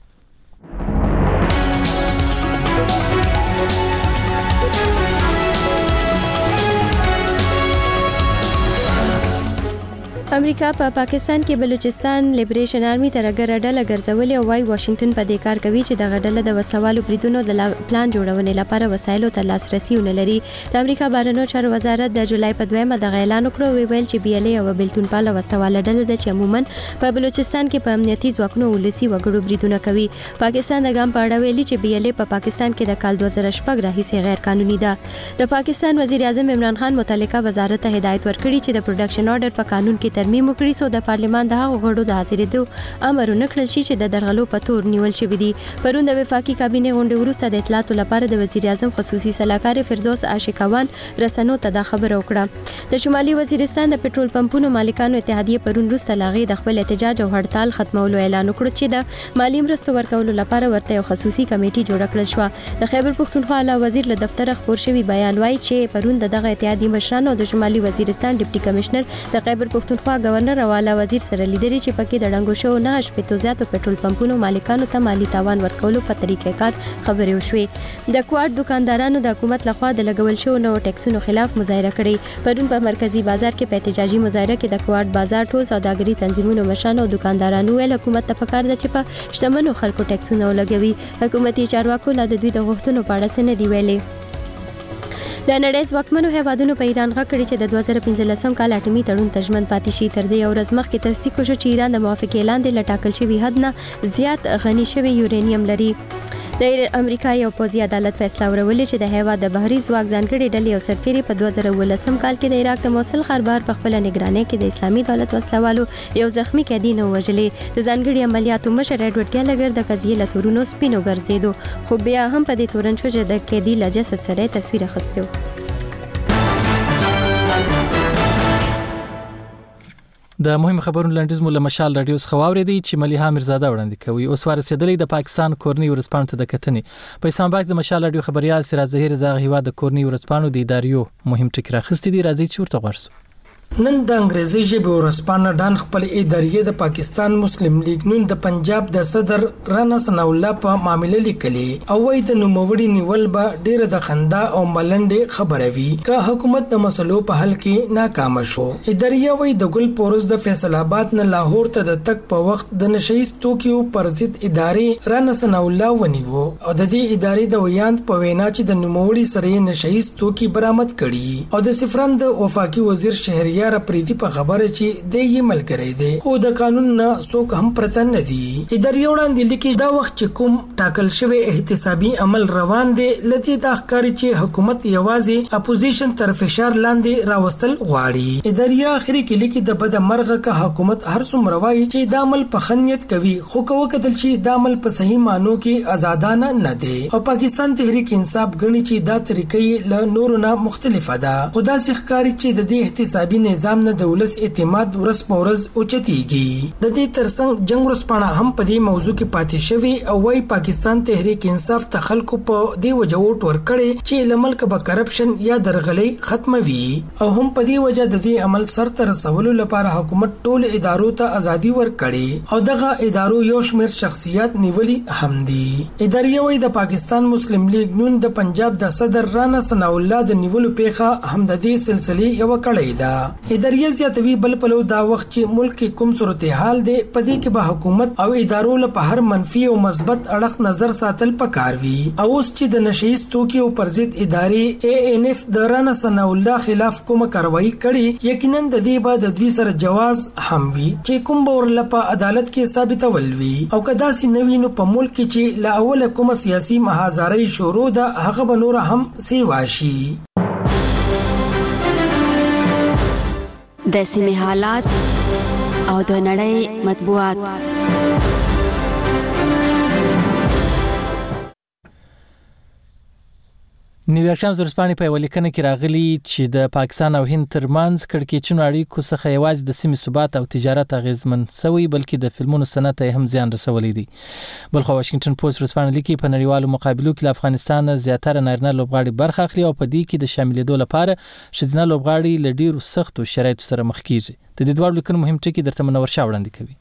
امریکا په پا پاکستان کې بلوچستان لیبریشن آرمي تر اگر ډله ګرځولې او وايي واشنگټن په دې کار کوي چې د غډله د وسوالو بریدونو د پلان جوړونې لپاره وسایلو ته لاسرسي ونلري. د امریکا بهرنیو چارو وزارت د جولای په دویمه د اعلان وکړ ویل چې بي ال ای او بلتون پاله وسواله ډله د چې عموما په بلوچستان کې په امنیتي ځواکونو ولسی وګړو بریدونه کوي. پاکستان د ګام په اړه ویلي چې بي ال ای په پاکستان کې د کال دوه زره شپږ راهیسې غیر قانوني ده. د پاکستان وزیر اعظم عمران خان متعلقه وزارت ته هدایت ورکړي چې د پروډکشن آرډر په قانون کې ترمیم وکړي سو د پارلمان د هغو غړو د حاضرېدو امر ونکړل شي چې د درغلو په تور نیول شوی دي. پرون د وفاقي کابینې غونډې وروسته د اطلاعاتو لپاره د وزیر اعظم خصوصي سلاکار فردوس عاشقوان رسنو ته دا خبره وکړه. د شمالي وزیرستان د پټرول پمپونو مالکانو اتحادیه پرون وروسته لاغې د خپل احتجاج او هړتال ختمولو اعلان وکړ چې د مالی مرستو ورکولو لپاره ورته یو خصوصي کمیټه جوړه کړل شو. د خیبر پښتونخوا اعلی وزیر له دفتر خبر شوی بیان وایي چې پرون دغه اتحادیه مشرانو د شمالي وزیرستان ډیپټي کمشنر د خیبر پښتونخوا گورنر او اعلی وزیر سره لیدري چې پکې د ډنګو شو نه شپږ زیاتو پټرول پمپونو مالکانو ته مالی تاوان ورکولو په طریقې کار خبرې وشوې. د کوارټ دکاندارانو د حکومت لخوا د لګول شو نو ټیکسونو خلاف مظاهره کړې. پرون په مرکزی بازار کې په احتجاجي مظاهره کې د کوارټ بازار ټول سوداګري تنظیمونو مشرانو او دکاندارانو ول حکومت ته پکار ده چې په شتمنو خلکو ټیکسونه ولګوي. حکومتي چارواکو له دوی د غوښتنو په اړه څه نه دی ویلي. د نړۍ ځواکمنو هیوادونو په ایران غږ کړی چې د دوه زره پنځلسم کال اټومي تړون ته ژمن پاتې شي. تر دې ورځې مخکې تصدیق وشو چې ایران د موافقې لاندې له ټاکل شوي حد نه زیات غني شوی یورانیم لري. د امریکا یو پوځي عدالت فیصله ورولې چې د هیواد د بحري ځواک ځانګړي ډلې او سرتیري په دوه زره ولسم کال کې د عراق د موصل ښار په خپل نگرانۍ کې د اسلامي دولت وسلوالو یو زخمی قیدي نه وژلې. د ځانګړي عملیاتو مشر ایډورډ ګالګر د قضیې له تورونو سپینو ګرځېدو خو بیا هم په دې تورن شو چې د قیدي له جسد سره تصویر اخیستی و. د مهم خبرونو لنډیز مو له مشال رادیو څخه واورېدی چې مليحه میرزاده وړاندې کوي. اوس ورسېدلې د پاکستان کورنی ورسپانو ته د کتنې په اسلام آباد د مشال رادیو خبريال سراج ظهیر د هیواد د کورنی ورسپانو د اداریو مهم ټکی راخستې دي. راځي چې ورته ورسو. نن د انګریزي ژبې ورسپانه ډان خپل اداریه د پاکستان مسلم لیگ نون د پنجاب د صدر رانا ثنا الله په معاملې لیکلي او وایي د نوموړي نیول به ډیره د خندا او ملنډې خبره وي که حکومت د مسلو په حل کې ناکام شو. اداریه وایي د ګل پورز د فیصل آباد نه لاهور ته د تک په وخت د نشئیز توکیو پر ضد ادارې رانا ثنا الله ونیو او د دې ادارې د ویاند په وینا چې د نوموړي سره نشئیز توکي برآمد کړي او د سفران د وفاقي وزیر شهریار یاره پریدي په خبره چې د یې ملګری دی خو د قانون نه څوک هم پرته نه دي. ادارې وړاندې لیکي دا وخت چې کوم ټاکل شوی احتسابي عمل روان دی لدی د ښکاری چې حکومت یوازې اپوزیشن تر فشار لاندې راوستل غواړي. ادارې اخري کې لیکي د بد مرغه که حکومت هر څومره وایي چې د عمل په خنیت کوي خو کوه کتل چې د عمل په صحیح مانو کې آزادانه نه دی او پاکستان تحریک انصاف غني چې دا طریقې له نورو نه مختلفه ده. خدا سي ښکاری چې د دې احتسابي نظام نه د ولس اعتماد ورس په ورځ اوچتیږي. د دې ترڅنګ جنگ ورسپانه هم په دې موضوع کې پاتې شوی او وايي پاکستان تحریک انصاف ته خلکو په دې وجه ووټ ورکړي چې لملک به کرپشن یا درغلي ختموي او هم په دې وجه د دې عمل سر تر رسولو لپاره حکومت ټول ادارو ته ازادي ورکړي او دغه ادارو یو شمېر شخصیات نیولي هم دي. ادارې وايي د پاکستان مسلم لیگ نون د پنجاب د صدر رانا ثنا الله د نیولو پیخه هم د دې سلسله یو کړی ده. ادارې زیاتوي بل پلو دا وخت چې ملک کې کوم صورتحال دی په دې کې به حکومت او ادارو له په هر منفي او مثبت اړخ نظر ساتل پکار وي او اوس چې د نشئیز توکي او پر ضد ادارې اے ان اف د رانا ثنا الله خلاف کومه کاروایی کړي یقینا د دې بعد د دوی سره جواز هم وي چې کوم باور لپاره عدالت کې ثابتول وي او کدا سي نوینو په ملک کې چې لا اوله کومه سیاسي محاذري شروع ده هغه به نور هم سیوا شي. د سیمې حالات او د نړۍ مطبوعات. نیویارک ټایمز ورځپاڼې په یوه لیکنه کې راغلي چې د پاکستان او هند ترمنځ کړکېچونو اړیکو څخه یوازې د سیمې ثبات او تجارت اغیزمن شوی بلکې د فلمونو صنعت ته هم زیان رسولی دی. بلخو واشنگټن پوسټ ورځپاڼه لیکي په نړیوالو مقابلو کې له افغانستان زیاتره نارینه لوبغاړي برخه اخلي او په دې کې د شاملېدو لپاره ښځینه لوبغاړي له ډیرو سختو شرایطو سره مخ کیږي. د دې دواړو لیکنو مهم ټکي درته منور شاه وړاندې کوي.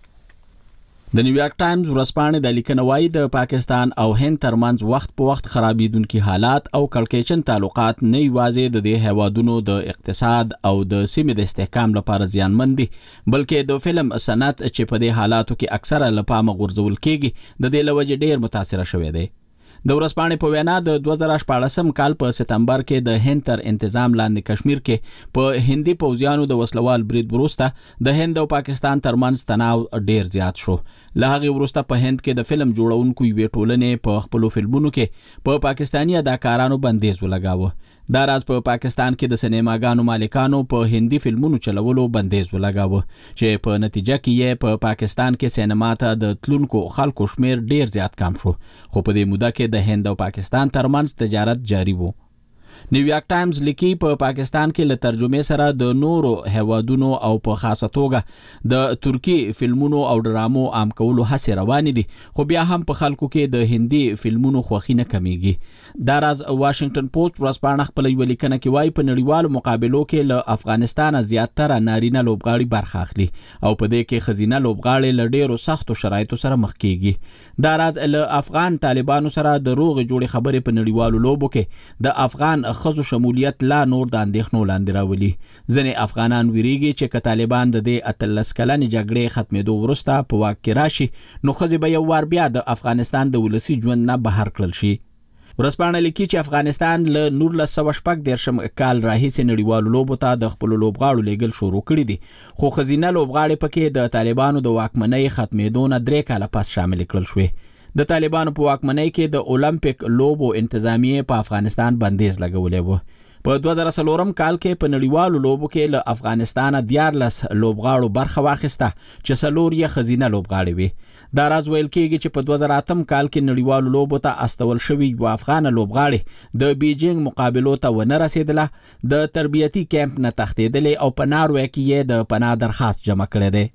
د نیویارک ټایمز ورځپاڼې د لیکنه وايي د پاکستان او هند ترمنځ وخت په وخت خرابېدونکي حالات او کړکېچن تعلقات نه یوازې د دې هیوادونو د اقتصاد او د سیمې د استحکام لپاره زیانمن دي بلکې د فلم صنعت چې په دې حالاتو کې اکثره له پامه غورځول کېږي د دې له وجې ډېر متاثره شوی دی. د ورځپاڼې په وینا د دوه زره شپاړسم کال په سپتمبر کې د هند تر انتظام لاندې کشمیر کې په هندي پوځیانو د وسلوال برید وروسته د هند او پاکستان ترمنځ تناو ډیر زیات شو. له هغې وروسته په هند کې د فلم جوړونکو یوې ټولنې په خپلو فلمونو کې په پاکستاني اداکارانو بندیز ولګاوه. دا راز په پاکستان کې د سینماګانو مالکانو په هندي فلمونو چلولو بندیز ولګاوه چې په نتیجه کې یې په پاکستان کې سینما ته د تلونکو خلکو شمیر ډیر زیات کم شو خو په دې موده کې د هند او پاکستان ترمنځ تجارت جاری وو. نیویارک ټایمز لیکي په پاکستان کې له ترجمې سره د نورو هیوادونو او په خاصه توګه د ترکی فلمونو او ډرامو عام کولو هڅې روانې دي خو بیا هم په خلکو کې د هندي فلمونو خوښي نه کمیږي. دا راز واشنگټن پوسټ ورځپاڼه خپل یوه لیکنه کې وایي په نړیوالو مقابلو کې له افغانستان زیاتره نارینه لوبغاړي برخه اخلي او په دې کې ښځینه لوبغاړي له ډیرو سختو شرایطو سره مخ کیږي. دا راز له افغان طالبانو سره د روغې جوړې خبرې په نړیوالو لوبو کې د افغان خزو شمولیت لا نور د اندېښنو لاندې راولي. ځینې افغانان ویریږي چې که طالبان د دې اتلس کلنې جګړې ختمېدو وروسته په واک کې راشي نو ښځې به یو وار بیا د افغانستان د ولسي ژوند نه بهر کړل شي. ورځپاڼه لیکي چې افغانستان له نولس سوه شپږ دېرشم کال راهیسې نړیوالو لوبو ته د خپلو لوبغاړو لیږل شروع کړي دي خو ښځینه لوبغاړې پکې د طالبانو د واکمنۍ ختمېدو نه درې کاله پس شامل کړل شوې. د طالبانو په واکمنۍ کې د اولمپیک لوبو انتظامیې په افغانستان بندیز لګولی و. په دوه زره څلورم کال کې په نړیوالو لوبو کې له افغانستانه دیارلس لوبغاړو برخه واخیسته چې څلور یې ښځینه لوبغاړې وې. دا راز ویل کېږي چې په دوه زره اتم کال کې نړیوالو لوبو ته استول شوي یوه افغانه لوبغاړې د بیجینګ مقابلو ته ونه رسېدله د تربیتي کیمپ نه تښتېدلې او په ناروې کې یې د پناه درخواست جمع کړی دی.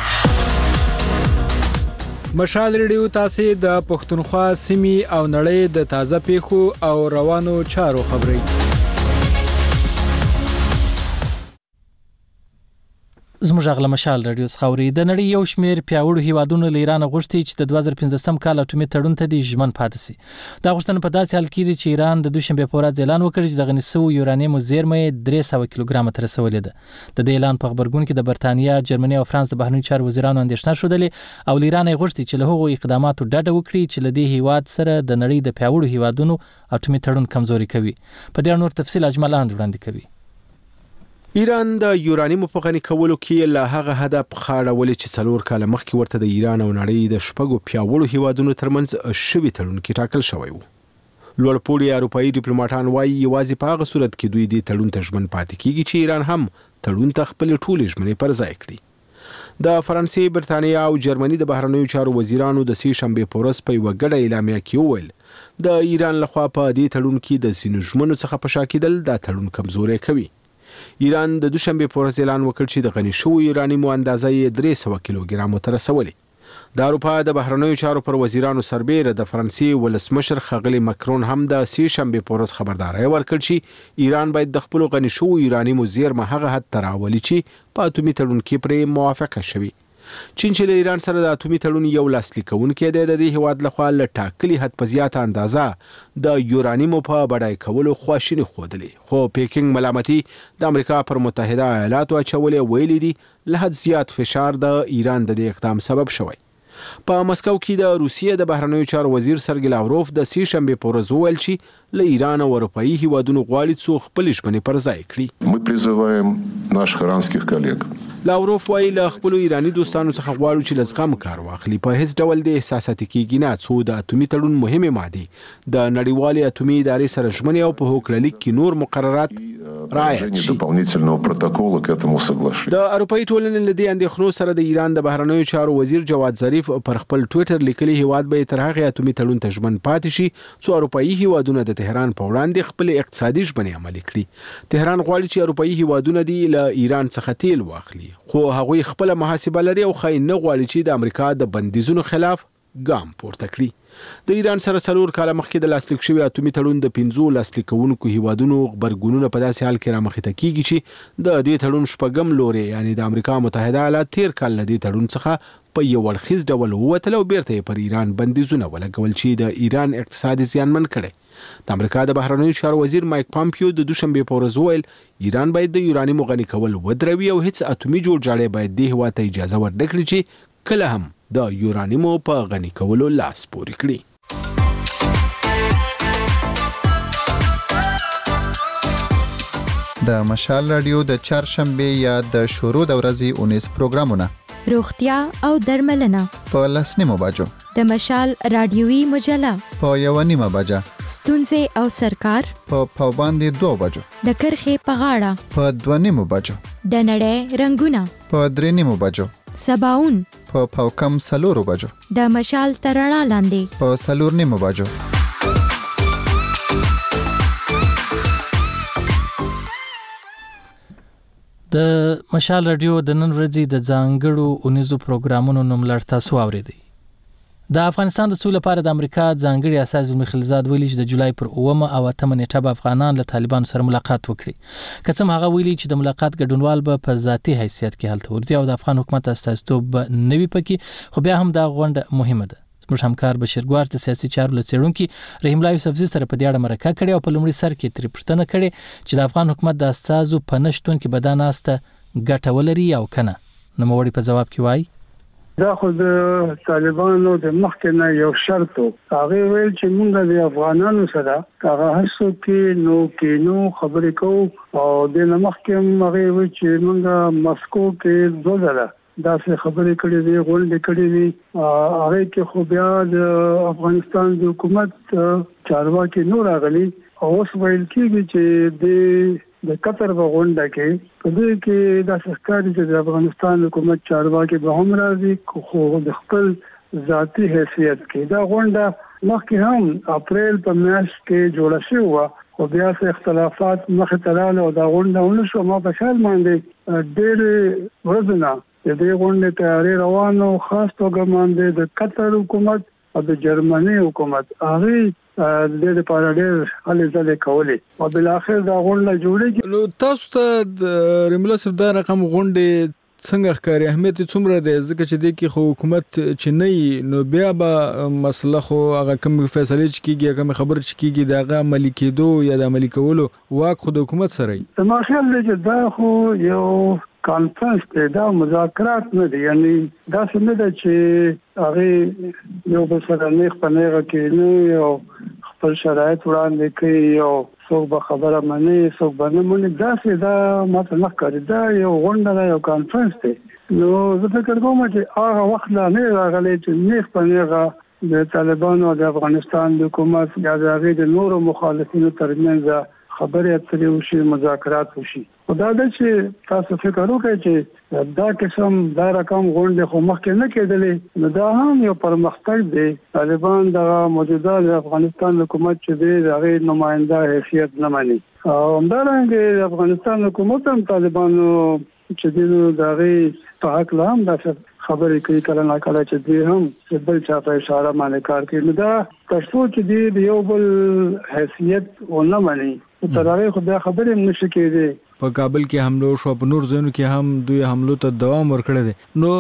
مشال ریډیو تاسې د پښتونخوا سیمې او نړۍ د تازه پیښو او روانو چارو خبري. زموږ غله مشال رادیو څخه د نړۍ یو شمیر پیاوړو هیوادونو له ایران غوښتي چې د دوه زره پنځلسم کال اټومي تړون ته د ژمن پاتې شي. دا غوښتنه په داسې حال کې چې ایران د دوشنبه په ورځ اعلان وکړ چې د غني سوو یورانیم زیرمې درې سوه کیلوګرام ته رسولې ده. د دې اعلان په خبرګون کې د برتانیا، جرمني او فرانس د بهرنیو چارو وزیرانو اندېښنه شودلې او ایران غوښتي چې له هغو اقداماتو ډډه وکړي چې له دې هیواد سره د نړۍ د پیاوړو هیوادونو اټومي تړون کمزوري کوي. په دې اړه نور تفصیل اجمل اند وړاندې کوي. ایران د یورانیم په غني کولو کې له هغه هدف خاړولې چې څلور کاله مخکې ورته د ایران او نړۍ د شپږو پیاوړو هیوادونو ترمنځ شوی تړون کې ټاکل شوی و. لوړپوړي اروپایي ډیپلوماټان وایي یوازې په هغه صورت کې دوی د تړون ته ژمن پاتې کیږي چې ایران هم تړون ته خپل ټولې ژمنې پر ځای کړي. د فرانسې، برتانیا او جرمني د بهرنیو چارو وزیرانو د سې شنبې په ورځ په یوه ګډه اعلامیه کې وویل د ایران لخوا په دې تړون کې د ځینو ژمنو څخه په شا کېدل دا تړون کمزوری کوي. ایران د دوشنبه په ورځ اعلان وکړ چې د غني شوو یورانیمو اندازه یې درې سوه کیلوګرامو ته رسولې. د اروپا د بهرنیو چارو پر وزیرانو سربیره د فرانسې ولسمشر ښاغلی مکرون هم د سې شنبې په ورځ خبرداری ورکړ چې ایران باید د خپلو غني شوو یورانیمو زیرمه هغه حد ته راولي چې په اټومي تړون کې پرې موافقه شوي. چین چې له ایران سره د اټومي تړون یو لاسلیک کوونکی دی، د دې هیواد لخوا له ټاکلي حد په زیاته اندازه د یورانیمو په بډای کولو خواشیني ښودلې، خو پیکینګ ملامتي د امریکا پر متحده ایالاتو اچولې، ویلي دي له حد زیات فشار د ایران د دې اقدام سبب شوی. په مسکو کې د روسیې د بهرنیو چارو وزیر سرګی لاوروف د سې شنبې په ورځ وویل چې له ایران او اروپایي هیوادونو غواړي څو خپلې ژمنې پر ځای کړي. Мы призываем наших иранских коллег. لاوروف وایي له خپلو ایراني دوستانو څخه غواړو چې له زغم کار واخلي، په هیڅ ډول د احساساتي کېږي نه، څو د اټومي تړون مهمې مادې د نړیوالې اټومي ادارې سره ژمنې او په هوکړلیک کې نور مقررات رعایت شي. дополнительного протокола к этому соглашению. د اروپאי ټولنې لدی اندېښنو سره د ایران د بهرنیو چارو وزیر جواد ظریف پر خپل ټوئیټر لیکلي هیواد به تر هغه اتمی تړون ته ژمن پاتې شي چې اروپאי هیوادونه د تهران په وړاندې خپل اقتصادي ژمنې عملي کړي. تهران غواړي چې اروپאי هیوادونه دی له ایران څخه تیل واخلي، خو هغوی خپل محاسبه لري او خای نه غواړي چې د امریکا د بندیزونو خلاف ګام پورته کړي. د ایران سره څلور کاله مخکې د لاسلیک شوی اتمی تړون د پنځو لاسلیکونکو هیوادونو خبرګونونه په داسې حال کې رامخته کیږي چې د دې تړون شپږم لوري یعنی د امریکا متحده ایالات تیر کال د دې تړون څخه په یو ورخیز ډول ووتل او بیرته پر ایران بندیزونه ولګول چې د ایران اقتصادي زیانمن کړي. د امریکا د بهرنیو چارو وزیر مایک پامپیو د دوشنبه په ورځ ویل ایران باید د یورانیم غني کول ودروي او هیڅ اتمی جوړجاړی باید د هیواد ته اجازه ورنکړي چې کله هم د یورانیمو په غني کولو لاس پوري کړي. د مشال رادیو د چهارشنبه یا د شروع د ورځې اونیس پروګرامونه روغتیا او درملنه په لسنیمو بجو، د مشال رادیوي مجله په یو نیمه بجه، ستونزې او سرکار په پاوباندې دوه بجو، د کرخې په غاړه په دوه نیمو بجو، د نړۍ رنگونه په درې نیمو بجو، سباون په پاوکم سلورو بجو، د مشال ترڼا لاندې په سلور نیمو بجو. د مشال رادیو د نن ورځې د ځانګړو اونیزو پروګرامونو نوملړ تاسو اوریدئ. د افغانستان د سولې لپاره د امریکا ځانګړي اساس زلمی خلیلزاد ویلي چې د جولای پر اومه او اتمه نیټه به افغانان له طالبانو سره ملاقات وکړي. که څه هم هغه ویلي چې د ملاقات ګډونوال به په ذاتي حیثیت کې هلته ورځي او د افغان حکومت استازیتوب به نه وي پکې، خو بیا هم دا غونډه مهمه ده. زموږ همکار بشیر ګوار د سیاسي چارو له څېړونکي رحیم الله یوسفزي سره په دې اړه مرکه کړې او په لومړي سر کې ترې پوښتنه کړې چې د افغان حکومت د استازو په نه شتون کې به دا ناسته ګټه ولري او که نه. نوموړي په ځواب کې وایي دا خو د طالبانو د مخکې نه یو شرط و. هغې ویل چې موږ د افغانانو سره هغه هر څوک کې نو کې نو خبرې کوو او د نه مخکې هم هغې ویل چې موږ مسکو کې دوه ځله داسې خبرې کړې دي، غونډې کړې دي. هغې کې خو بیا د افغانستان د حکومت چارواکي نور راغلي او اوس ویل کېږي چې د د قطر په غونډه کې په دې کې داسې ښکاري چې د افغانستان حکومت چارواکي به هم راځي، خو د خپل ذاتي حیثیت کې. دا غونډه مخکې هم اپریل په میاشت کې جوړه شوې وه، خو بیا څه اختلافات مخې ته راغله او دا غونډه ونه شوه. ما په خیال باندې ډېرې ورځې نه د دې غونډې تیاری روانو، خاص توګه باندې د قطر حکومت او د جرمني حکومت هغې د دې لپاره ډېر هلې ځلې کولې او بالاخره دا غونډه جوړېږي. نو تاسو ته د رحیم الله صاحب دا رقم غونډې څنګه ښکاري؟ اهمیت یې څومره دی؟ ځکه چې دې کې خو حکومت چې نه وي نو بیا به مسله خو هغه کوم فیصلې چې کېږي، کوم خبرې چې کېږي د هغه عملي کېدو یا د عملي کولو واک خو د حکومت سره وي. زما خیال دی چې دا خو یو کانفرنس دی، دا مذاکرات نه دي. یعنی داسې نه ده چې هغې یو بل سره نیغ په نیغه کېني او خپل شرایط وړاندې کوي او څوک به خبره مني څوک به نه مني. داسې دا ماته نه ښکاري. دا یو غونډه ده، یو کانفرنس دی. نو زه فکر کوم چې هغه وخت لا نه راغلی چې نیغ په نیغه د طالبانو او د افغانستان د حکومت یا د هغې د نورو مخالفینو ترمنځ خبرې اترې وشي، مذاکرات وشي. خو دا ده چې تاسو فکر وکړئ چې دا قسم دا رقم غونډې خو مخکې نه کېدلې، نو دا هم یو پرمختګ دی. طالبان دغه موجوده د افغانستان حکومت چې دی د هغې نماینده حیثیت نه مني او همدارنګه د افغانستان حکومت هم طالبانو چې دی نو د هغې په هکله هم داسې خبرې کوي کله نا کله چې دی هم بل چا په اشاره باندې کار کوي. نو دا تر څو چې دی د یو بل حیثیت ونه مني تر هغې خو بیا خبرې هم نشي کېدی. په کابل کې حمله وشوه، په نور ځایونو کې هم دوی حملو ته دوام ورکړی دی. نو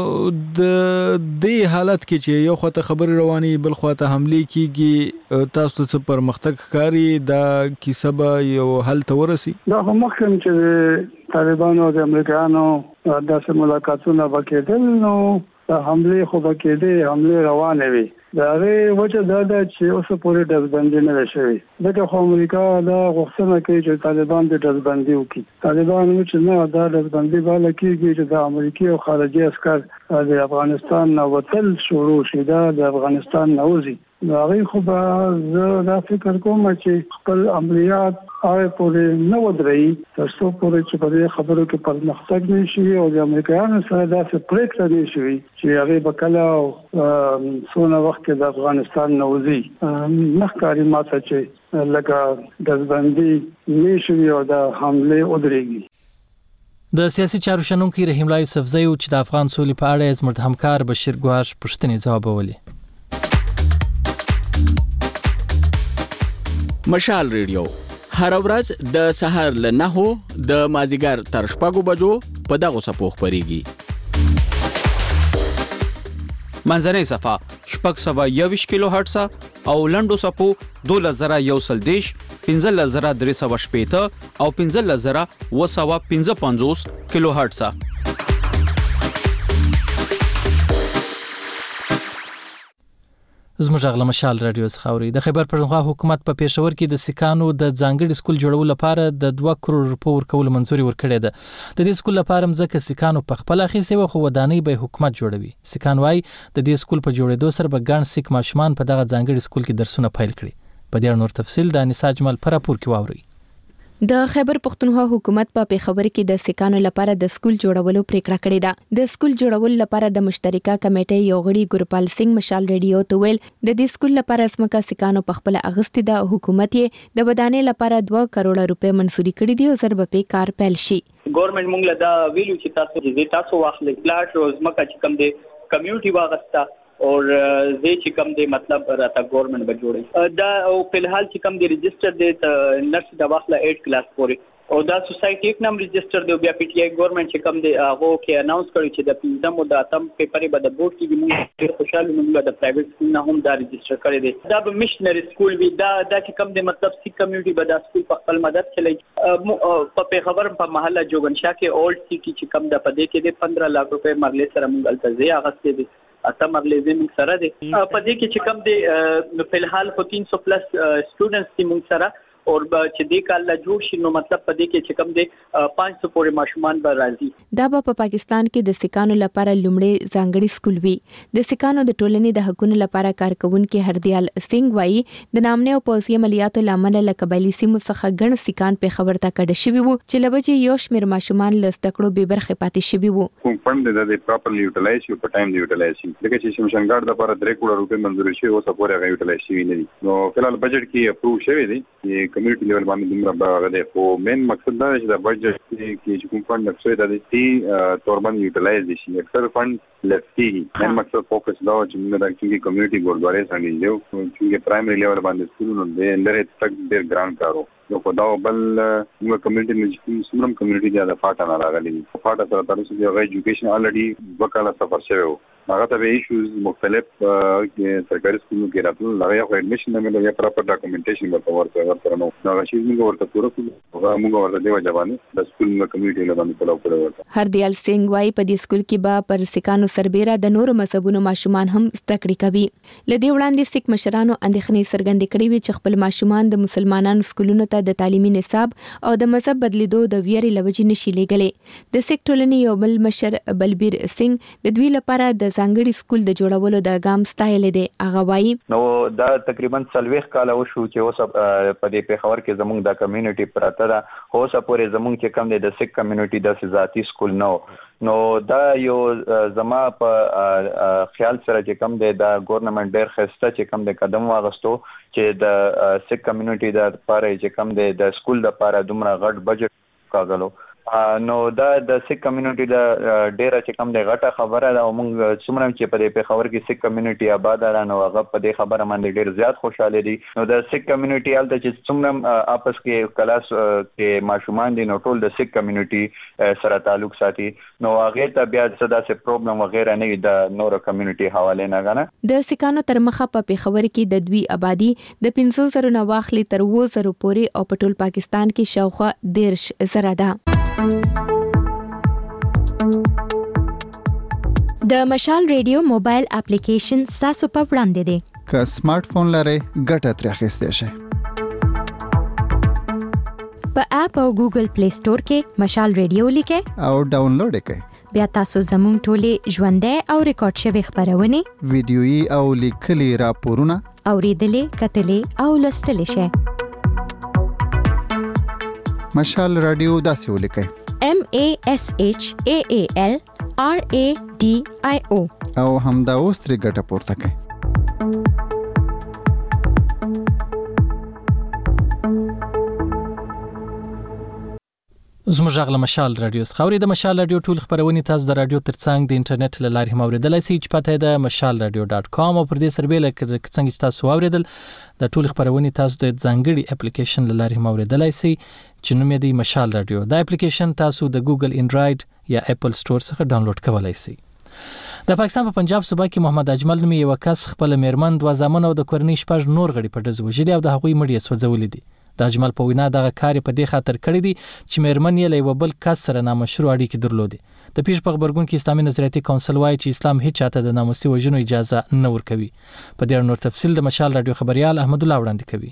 د دې حالت کې چې یو خواته خبرې روانې بل خواته حملې کېږي، تاسو ته څه پرمختګ ښکاري؟ دا کیسه به یو حل ته ورسي؟ دا خو مخکې چې طالبانو او د امریکایانو داسې ملاقاتونه به کېدل نو حملې خو به کېدې، حملې روانې وي. د هغې وجه دا ده چې اوسه پورې ډزبندي نه ده شوې. ځکه خو امریکا دا غوښتنه کوي چې طالبان د ډزبندي وکړي. طالبان وایي چې نه، دا ډزبندي به هله کېږي چې د امریکي او خارجي عسکر د افغانستان نه وتل شروع شي، دا د افغانستان نه وځي. هغه خو به زه دا فکر کوم چې خپل عملیات هغه پورې نه ودرېږي تر څو پورې چې په دې خبرو کې پرمختګ نشي او د امریکایانو سره داسې پریکړه نشي چې هغه به کله څونه وخت کې د افغانستان نه وځي. نه ښکاري ماته چې لکه دزبندي نشي او د حمله ودرېږي. د سیاسي چارو شنونکي رحیم الله یوسفزی چې د افغان سولې په اړه زموږ همکار بشیر ګواش پوښتنې ځوابولې. مشال ریډیو هر ورځ د سحر له نهو د مازیګر تر شپږو بجو په دغه سپو خبريږي. منځنۍ صفه شپږ سوه یوویشت کیلو هرټز او لنډو سپو دولس زره یو سل دیش پنځلس زره درې سوه شپېته او پنځلس زره اوه سوه پنځه پنځوس کیلو هرټز. زموږ غږ له مشال رادیو څخه اوري. د خیبر پښتونخوا حکومت په پېښور کې د سکانو د ځانګړي سکول جوړولو لپاره د دوه کروڑ روپو ورکولو منځوري ورکړې ده. د دې سکول لپاره مځکه سکانو په خپل اخیستې و خو ودانۍ به حکومت جوړوي. سکان وايي د دې سکول په جوړېدو سره به ګڼ سیک ماشومان په دغه ځانګړي سکول کې درسونه پیل کړي. په دې نور تفصیل د انیسا جمال پر راپور کې واوري. د خیبر پښتونخوا حکومت په پیښور کې د سکانو لپاره د سکول جوړولو پریکړه کړې ده. د سکول جوړولو لپاره د مشترکه کمیټې یو غړي ګورپال سنگ مشال ریډیو ته ویل د دې سکول لپاره اسمکه سکانو په خپل اغستې د حکومت یې د ودانۍ لپاره دوه کروڑ روپے منسوري کړي دي او زر به په کار پیل شي. ګورنمنت مونږ له دا ویلو چې تاسو چې تاسو واخلې پلاټ روزمکه چې کوم دی کمیونټي واغستا اور زه چې کوم دی مطلب راته ګورنمنت به جوړي دا او په الحال چې کوم دی ريجستر دی نرس د واخله اټ کلاس پورې او دا سوسایټي یک نام ريجستر دی بیا پی ټی آی ګورنمنت چې کوم دی هغه کې اناونس کړی چې د پنځم او د اتم پیپرې به د بورډ کې موږ ډېر خوشاله موږ د پرایویټ سکول نه هم دا ريجستر کړی دی. دا به مشنری سکول وي دا دا چې کوم دی مطلب سی کمیونټي به دا سکول په خپل مدد چلای په پیښور په محله جوګنشاه کې اولډ سیټي چې کوم د پدې کې د پندرہ لک روپے مرلې سره موږ التزی اغستې دي اتم اغلیزه موږ سره دي. په دې کې چې کوم دی په الحال خو تین سو پلس سټوډنټس دي موږ سره اور چې دې کال لا جوړ شي نو مطلب په دې کې چې کوم دی پانچ سو پورې ماشومان به راځي. دا به په پاکستان کې د سکانو لپاره لومړی ځانګړي سکول وي. د سکانو د ټولنې د حقوقو لپاره کارکونکو هردیال سنگ وایي د نامنه او پولیسي عملیاتو لامل له قبایلی سیمو څخه ګڼ سکان په خبر تا کډه شوی وو چې لوجه یو شمیر ماشومان له ستکړو به برخه پاتې شوی وو. کوم فند د پراپرلی یوټیلایز شي په ټایم دی یوټیلایز شي دغه چې شمشان ګارد لپاره درې کروڑ روپے منظور شي او څو پورې یوټیلایز شي نه دي. نو فلحال بجټ کې اپروو شوی دی چې کمیونټي لیول باندې راغلی خو مین مقصد دا دی چې د بجټ کې چې کوم فند نقصې د دې تور باندې یوټیلایز شي. اکثر فند لفټي مین مقصد فوکس دا چې موږ د کمیونټي ګورډوارې څنګه یو چې پرایمري لیول باندې سکولونو د لري تک ډیر ګران کارو نو کو دا بل موږ کمیونټي نږدې سمرم کمیونټي د فاټا نه راغلي فاټا سره تاسو د ایجوکیشن الریډي وکاله سفر شوی هغه ته به ایشوز مختلف سرکاري سکولونو کې راتلل هغه یو ایډمیشن نه ملي یا پراپر ډاکومېنټیشن ورته ورته ورته نو هغه شی موږ ورته پوره کوو هغه موږ ورته دی وجبانه د سکول موږ کمیونټي له باندې فالو کړو. هردیال سنگ وايي په دې سکول کې به پر سکانو سربېره د نورو مذهبونو ماشومان هم زده کړې کوي. لدې وړاندې سیک مشرانو اندېښنې څرګندې کړې وي چې خپل ماشومان د مسلمانانو سکولونو ته د تعلیمي نصاب او د مذهب بدلیدو د ویرې لوجې نشي لګلې. د سیک ټولنې یو بل مشر بلبیر سنگ د دوی لپاره د ځانګړي سکول د جوړولو د ګام ستایل دي. هغه وايي نو دا تقریبا څلوېښت کاله وشو چې اوس په دې پیښور کې زموږ د کمیونټي پراته ده خو اوس پورې زموږ چې کم دي د سیک کمیونټي د ذاتي سکول نو نو دا یو زما په خیال سره چې کم دی دا ګورنمنت ډېر ښایسته چې کم دی قدم واغستو چې د سیک کمیونټي د لپاره چې کم دی د سکول لپاره دومره غټ بجټ کاغلو نو دا د سیک کمیونټي د ډیره چې کم دی غټه خبره ده او موږ څومره چې په دې پیښور کې سیک کمیونټي آباد ده نو هغه په دې خبره باندې ډیر زیات خوشاله دي. نو د سیک کمیونټي حالت چې څومره آپس کې کلاس کې ماشومان دي نو ټول د سیک کمیونټي سره تعلق ساتي نو هغه ته بیا صدا سه پرابلم وغیرہ نه د نورو کمیونټي حواله نه غنه. د سکانو تر مخه په پیښور کې د دوی آبادی د پنځه زره نه واخلي تر اووه زره پورې او په ټول پاکستان کې شاوخوا دیرش زره ده. د مشال ریډیو موبایل اپلیکیشن تاسو په وړاندې دی. که سمارټ فون لرئ ګټه ترې اخیستی شئ. په اپ او ګوګل پلی سٹور کې مشال ریډیو لیکئ او ډاونلوډ یې کړئ. بیا تاسو زموږ ټولې ژوندۍ او ریکارډ شوی خبرونه ویډیويي او لیکلي راپورونه اوریدلې کتلې او لوستلې شئ. مشال رادیو داسې ولیکئ: M A S H A A L R A D I O او همدا اوس ترې ګټه پورته کړئ. زموږ غږ له مشال رادیو څخه اوري. د مشال رادیو ټول خبرونه تاسو د رادیو ترڅنګ د انټرنیټ له لارې هم اوریدلای شئ چې پته ده مشال رادیو ډاټ کام او پر دې سربېله کې څنګه چې تاسو اوریدل د ټول خبرونه تاسو د ځانګړي اپلیکیشن له لارې هم اوریدلای شئ چې نوم یې دی مشال رادیو. دا اپلیکیشن تاسو د ګوګل انډراید یا اپل سٹور څخه ډاونلوډ کولای شئ. د پاکستان په پنجاب صوبه کې محمد اجمل نومي یو کس خپل میرمن دوه زامن او د کورنۍ شپږ نور غړي په ډز وژلي او د هغوی مړي سوځولې دي. د اجمل په وینا دغه کار په دې خاطر کړی دی چې میرمن یې له یو بل کس سره نامشروع اړیکې درلودې. د پیښ په خبرګون کې اسلامي نظریاتي کونسل وایي چې اسلام هیڅ چاته د ناموسي وژنو اجازه نه ورکوي. په دې اړه نور تفصیل د مشال رادیو خبريال احمد الله وړاندې کوي.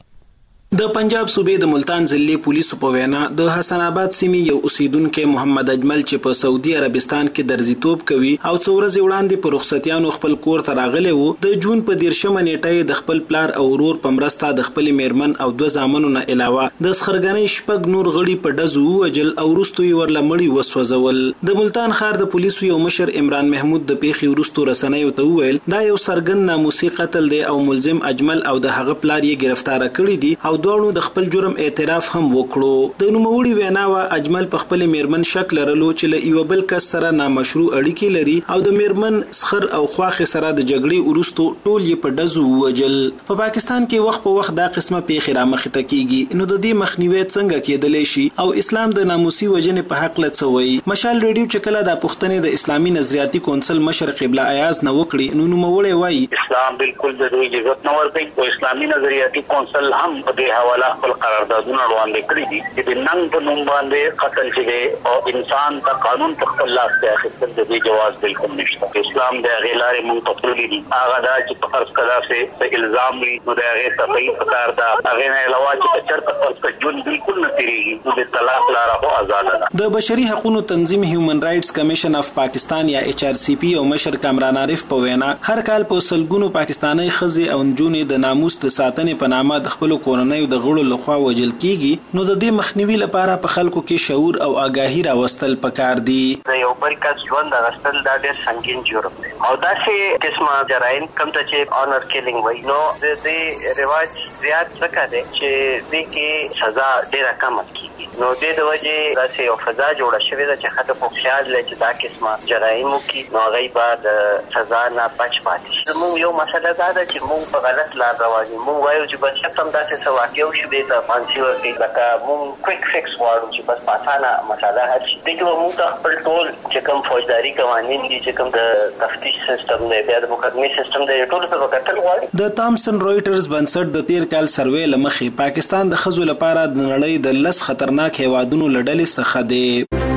د پنجاب صوبې د ملتان ضلع پولیسو په وینا د حسن آباد سیمې یو اوسیدونکو محمد اجمل چې په سعودي عربستان کې درزیتوب کوي او څو ورځې وړاندې په رخصتیانو خپل کور ته راغلی وو، د جون په دیرشمه نیټه د خپل پلار او ورور په مرسته د خپل میرمن او دوه زامنو نه علاوه د سخرګنۍ شپږ نور غړي په ډزو وجل او وروسته یې ورله مړي وسوځول. د ملتان ښار د پولیسو یو مشر عمران محمود د پیښې وروسته رسنیو ته وویل دا یو سرګند ناموسي قتل دی او ملزم اجمل او د هغه پلار یې گرفتار کړی دي او دوه د خپل جرم اعتراف هم وکړو. د نوموړي ویناوه اجمل په خپل میرمن شک لرلو چې له یو بل کس سره نامشروع اړیکې لري او د میرمن سخر او خواخې سره د جګړې وروسته ټول یې په ډزو وجل. په پاکستان کې وخت په وخت دا قسمه پیښې رامخې ته کیږي، نو د دې مخنیوي څنګه کېدلی شي او اسلام د ناموسي وژنې په حق له څه وایي؟ مشال ریډیو چې کله د پښتنې د اسلامي نظریاتي کونسل مشر قبله ایاز نه وکړي نو نوموړی وایي اسلام بالکل د دوی اجازه نه ورکوي او اسلامي نظریاتي کونسل هم په دې حواله خپل قراردادونه وړاندې کړی دي چې د نن په نوم باندې قتل شوی او انسان ته قانون په خپل لاس کې اخیستل د دې جواز بالکل نشته. اسلام د غیلارې مونږ ته تللی دي هغه دا چې په فرض کړه چې الزام وي نو د هغه صحیح پکار دا هغه نه علاوه چې چرته فرض کړه جون بالکل نه تیریږي د طلاق لاره هو آزاد ده. د بشري حقوقو تنظیم هیومن رائټس کمیشن اف پاکستان یا ایچ آر سی پی او مشر کامران عارف په وینا هر کال په سلګونو پاکستاني خزي او نجونې د ناموس د ساتنې په نامه د خپل کورنۍ د غړو لخوا وجل کیږي، نو د دې مخنیوي لپاره په خلکو کې شعور او آگاهی راوستل پکار دي. د یو بل کس ژوند راستل دا ډېر سنگین جرم دی او داسې قسمه جرایم کوم ته چې آنر کیلینګ وایي نو د دې رواج زیات څه دی چې دې کې سزا ډېره کم کیږي. نو د دې وجه داسې یو فضا جوړه شوې ده چې خاطر په خیال لري چې دا قسمه جرایم وکړي نو هغه بعد سزا نه بچ پاتې شي. موږ یو مسله دا ده چې موږ په غلط لار روان یو. موږ وایو چې بس هم داسې څه واقع وشي دې ته پانسي ورکړي لکه موږ کویک فکس غواړو چې بس پاسانه مسله حل شي. دې کې موږ خپل ټول چې کوم فوجداري قوانین دي چې کوم د تفتیش سیستم دی بیا د مقدمې سیستم دی ټول څه وکړل غواړي. د تامسن رويټرز بنسټ د تیر کال سروې لمخې پاکستان د خزو لپاره د نړۍ د لس خطرناک هیوادونو لړلې څخه دی.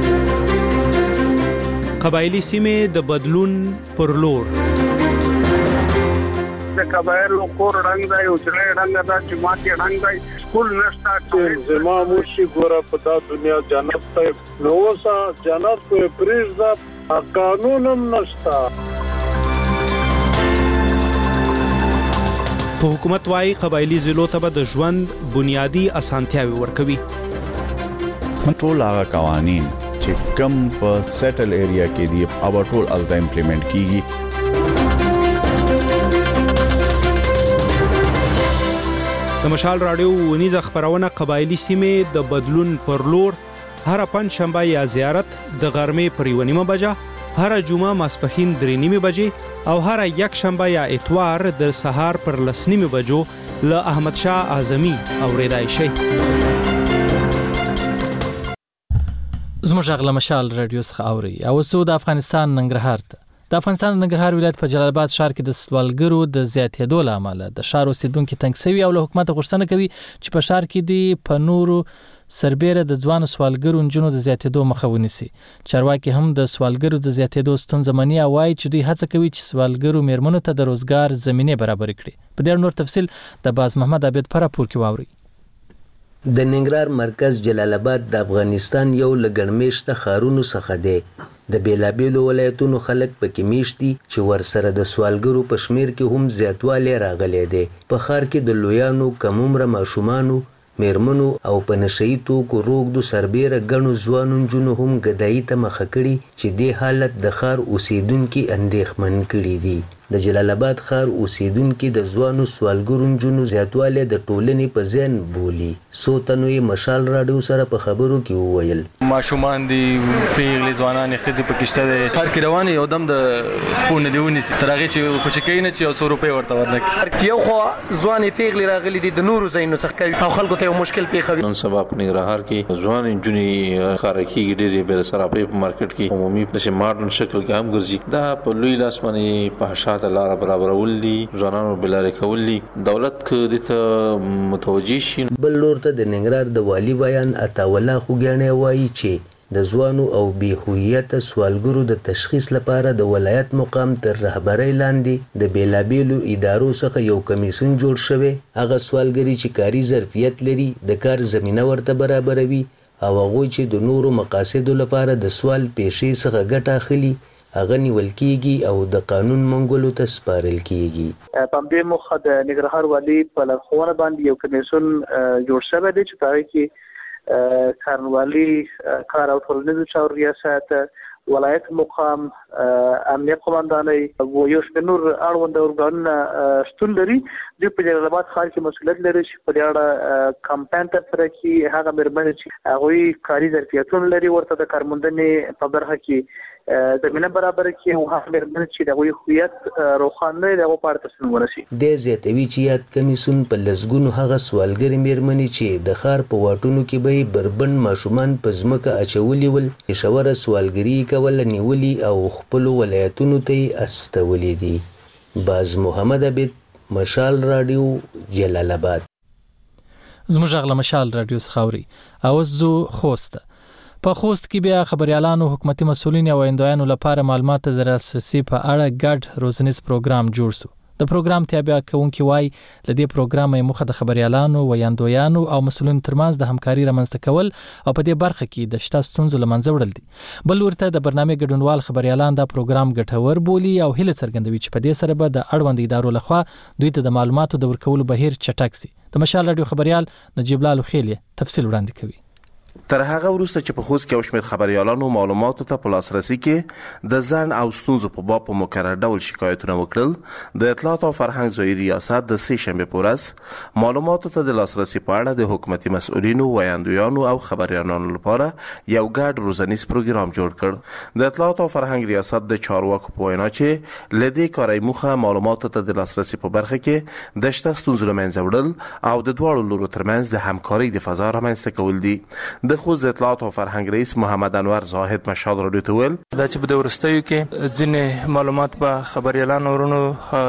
قبایلی سیمې د بدلون پر لور د قبایلو کور رنگ دی او چې رنگ دا چې ماته رنگ دی سکول نشته چې زما موشي ګوره په دا دنیا جنت ته نو وسه جنت په پریزدا قانونم نشته. په حکومت وايي قبایلی ضلعو ته د ژوند بنیادی اسانتیاوي ورکوي. ټول هغه قوانین چې کم په سیټل ایریا کې دي او ټول الته امپلیمنٹ کیږي. د مشال رادیو ونیزه خبرونه قبایلی سیمې د بدلون پر لور هر پنځ شنبه یا زیارت د غرمې پر یو نیمه بجه، هر جمعه ماسپښین درې نیمه بجې او هر یک شنبه یا اتوار د سهار پر لس نیمه بجو له احمد شاه اعظمي اوریدای شي. زموږ غږ مشال رادیو څخه اوري او سود افغانستان ننګرهار ته. د افغانستان ننګرهار ولایت په جلال آباد ښار کې د سوالګرو د زیاتېدو له امله د ښار اوسیدونکو تنګ شوي او له حکومت غوښتنه کوي چې په ښار کې د پنورو سربېره د ځوان سوالګرو نجونو د زیاتېدو مخه ونیسي. چارواکي هم د سوالګرو د زیاتېدو ستونزه مني او وایي چې دوی هڅه کوي چې سوالګرو میرمنو ته د روزګار زمینه برابر کړي. په دې نور تفصیل د باز محمد عبید پر راپور کې واوري. د ننګرهار مرکز جلال آباد د افغانستان یو لګړمېشته ښارونو څخه دی. د بیلابیلو ولایتونو خلک پکې میشت دي چې ورسره د سوالګرو په شمیر کې هم زیاتوالی راغلی دی. په ښار کې د لویانو، کم عمره ماشومانو، میرمنو او په نشهیي توکو روږدو سربیره ګڼو ځوانو نجونو هم ګدایي ته مخه کړي چې دې حالت د ښار اوسیدونکي اندېښمن کړي دي. د جلال آباد ښار اوسیدونکي د ځوانو سوالګرو نجونو زیاتوالی د ټولنې په زیان بولي. څو تنو یې مشال راډیو سره په خبرو کې وویل. ماشومان دي، پیغلې ځوانانې ښځې پکې شته دی. ښار کې روان یو دم د شپو نه دې ونیسي تر هغې چې خوشي کوي نه چې یو څو روپۍ ورته ورنکړي. یو خوا ځوانې پیغلې راغلي دي د نورو ځایونو څخه کوي او خلکو ته یو مشکل پیښوي. نن سبا په ننګرهار کې ځوانې نجونې کار کېږي، ډېرې بې صرافۍ په مارکیټ کې عمومي داسې ماډرن شکل کې هم ګرځي. دا په لوی لاس باندې په شاته لاره برابرول دي، ځوانانو بلارې کول دي. دولت که دې ته متوجه شي. بل لور ته د ننګرهار د والي بیان عطاالله خوږیاڼی وایي چې د ځوانو او بې هویته سوالګرو د تشخیص لپاره د ولایت مقام تر رهبرۍ لاندې د بیلابیلو ادارو څخه یو کمیسیون جوړ شوی. هغه سوالګري چې کاري ظرفیت لري د کار زمینه ورته برابروي او هغوی چې د نورو مقاصدو لپاره د سوال پیشې څخه ګټه اخلي هغه نیول کیږي او د قانون منګولو ته سپارل کیږي. په همدې موخه د ننګرهار والي په لارښوونه باندې یو کمیسیون جوړ شوی دی چې په هغې کې څارنوالي، کار او ټولنیزو چارو ریاست، ولایت مقام، امنیت قماندانۍ او یو شمېر نور اړونده ارګانونه شتون لري. دوی په جلال آباد ښار کې مسؤلیت لري چې په دې اړه کمپاین ترسره کړي. هغه مېرمنې چې هغوی کاري ظرفیتونه لري ورته د کارموندنې په برخه کې زمینه برابر کړي او هغه مېرمنې چې د هغوی هویت روښانه نه وي د هغو په اړه تصمیم ونیسي. دی زیاتوي چې یاد کمیسیون په لسګونو هغه سوالګرې مېرمنې چې د ښار په واټونو کې به یې بربنډ ماشومان په ځمکه اچولي ول، پېښوره سوالګري یې کوله، نیولي او خپلو ولایتونو ته یې استولي دي. باز محمد عبید، مشال راډیو، جلال آباد. زموږ غږ له مشال راډیو څخه اوري. اوس زو خوست په خوست کې بیا خبريالانو، حکومتي مسؤلین او ویندویانو لپاره معلومات د رسرسي په اړه ګډ روزنیز پروګرام جوړ شو. د پروګرام تابع کوونکي وای لدې پروګرام یې مخه د خبريالانو، ویندویانو او مسؤلین ترمنځ د همکاري رامنځته کول او په دې برخه کې د شته ستونزو لمنځه وړل دي. بل ورته د برنامه ګډونوال خبريالان دا پروګرام ګټور بولي او هیله څرګندوي چې په دې سره به د اړوند ادارو لخوا دوی ته د معلوماتو د ورکولو بهیر چټک شي. د مشال راډیو خبريال نجیب لال خیلی تفصیل وړاندې کوي. تر هغه وروسته چې په خوست کې او شمېر خبريالانو معلوماتو ته په لاسرسي کې د ځان او ستونزو په باب په مکرر ډول شکایتونه وکړل، د اطلاعات او فرهنګ ځایي ریاست د سې شنبې په ورځ معلوماتو ته د لاسرسي په اړه د حکومتي مسؤلینو، ویاندویانو او خبريالانو لپاره یو ګډ روزنیز پروګرام جوړ کړ. د اطلاعات او فرهنګ ریاست د چارواکو په وینا چې لدې کاري موخه معلوماتو ته د لاسرسي په برخه کې د شته ستونزو لمنځه وړل او د دواړو لورو ترمنځ د همکارۍ د فضا رامنځته کول دي. د خوست اطلاعات او فرهنګ رئیس محمد انور زاهد مشال راډیو ته ویل دا چې په ورستیو کې ځینې معلومات په خبريالانو ورونو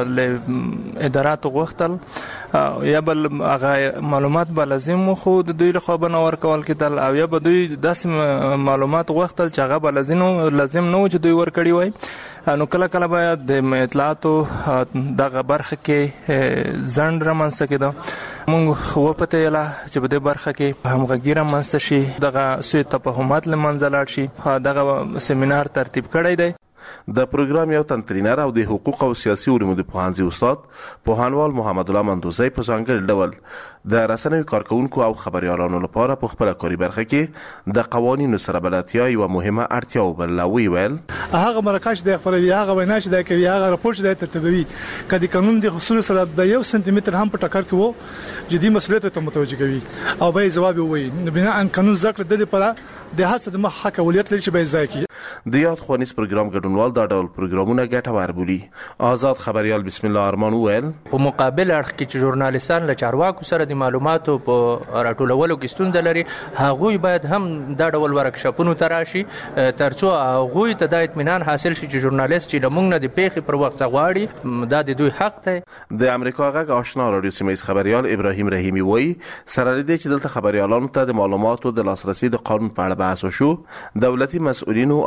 له اداراتو غوښتل یا بل هغه معلومات به لازم خو د دوی له خوا به ورکول کېدل او یا به دوی داسې معلومات غوښتل چې هغه به لازم لازم نه و چې دوی ورکړي وای. نو کله کله باید د اطلاعاتو دغه برخه کې ځنډ رامنځته کېده. موږ خو پته یلا چې په دې برخه کې همغږي رامنځته شي، دغه سوء تفاهمات له منځه لاړ شي. دغه سیمینار ترتیب کړی دی. د پروګرام یو تن ترینر او د حقوق او سیاسي علومو د پوهنځي استاد پوهانوال محمد الله مندوزی په ځانګړي ډول د رسنیو کارکونکو او خبريالانو لپاره په خپل کاري برخه کې د قوانینو سره بلدتیا یو مهمه اړتیا وبلوي. ویل هغه مرکز د خبري هغه وینا چې د کوي هغه راپورټ د ترتیبوي کدي قانون د خصوصي سره د یو سنتي متر هم په ټکر کې وو جدي مسولیت ته متوجه کوي او به جواب وي. بنا ان قانون ذکر د لپاره د هر څه د مخ حق اولیت لري چې به ځای کی. د یاد خوانیز پروګرام ګډونوال دا ډول پروګرامونه ګټور بولي. آزاد خبريال بسم الله ارمان ویل په مقابل اړخ کې چې ژورنالیستان له چارواکو سره د معلوماتو په راټولولو کې ستونزه لري، هغوی باید هم دا ډول ورکشاپونو ته راشي ترڅو هغوی ته د اطمینان حاصل شي چې ژورنالیست چې موږ نه د پیښې پر وخت غواړي دا د دوی حق دی. د امریکا غږ آشنا رادیو سیمه خبريال ابراهیم رحیمی وایي سره لدې چې دلته خبريالانو ته د معلوماتو د لاسرسي د قانون په اړه بحث وشو، دولتي مسؤلینو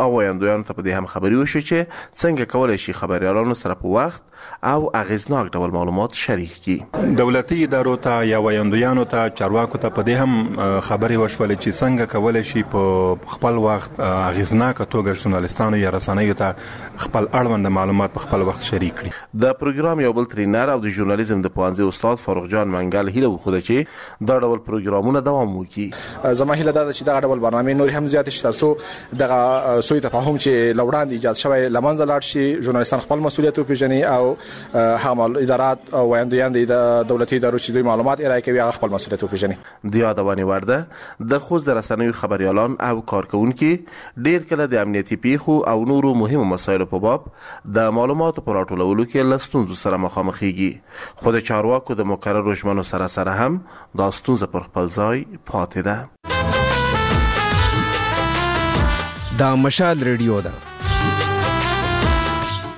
او وایندویانو ته په دې هم خبري وشو چې څنګه کولای شي خبريالانو سره په وخت او اغیزناک ډول معلومات شریک کړي. دولتي ادارو ته یا وایندویانو ته چارواکو ته په دې هم خبري وشول چې څنګه کولای شي په خپل وخت اغیزناک توګه ژورنالستانو یا رسنیو ته خپل اړوند معلومات په خپل وخت شریک کړي. د پروګرام یو بل ترینر او د ژورنالیزم د پوهنځي استاد فاروق جان منګل هیله وکړه چې دا ډول پروګرامونه دوام وکړي. زما هیله ده چې دا ډول برنامه نور هم زیات شي ترڅو دغه سوی تفاهم چې لوړاند ایجاد شوی لمنځه لاړ شي، ژورنالیستان خپل مسولیت وپیژني او هغه ادارات او وایندویان د دولتي ادارو چې دوی معلومات ارائه کوي هغه خپل مسولیت وپیژني. د یادونې وړ ده د خوست د رسنیو خبريالان او کارکونکو ډیر کله د امنیتي پیښو او نورو مهمو مسایلو په باب د معلوماتو پر راټولولو کې له ستونزو سره مخامخېږي، خو د چارواکو د مقررو ژمنو سره سره هم دا ستونزه پر خپل ځای پاتې ده. دا مشال ریډیو ده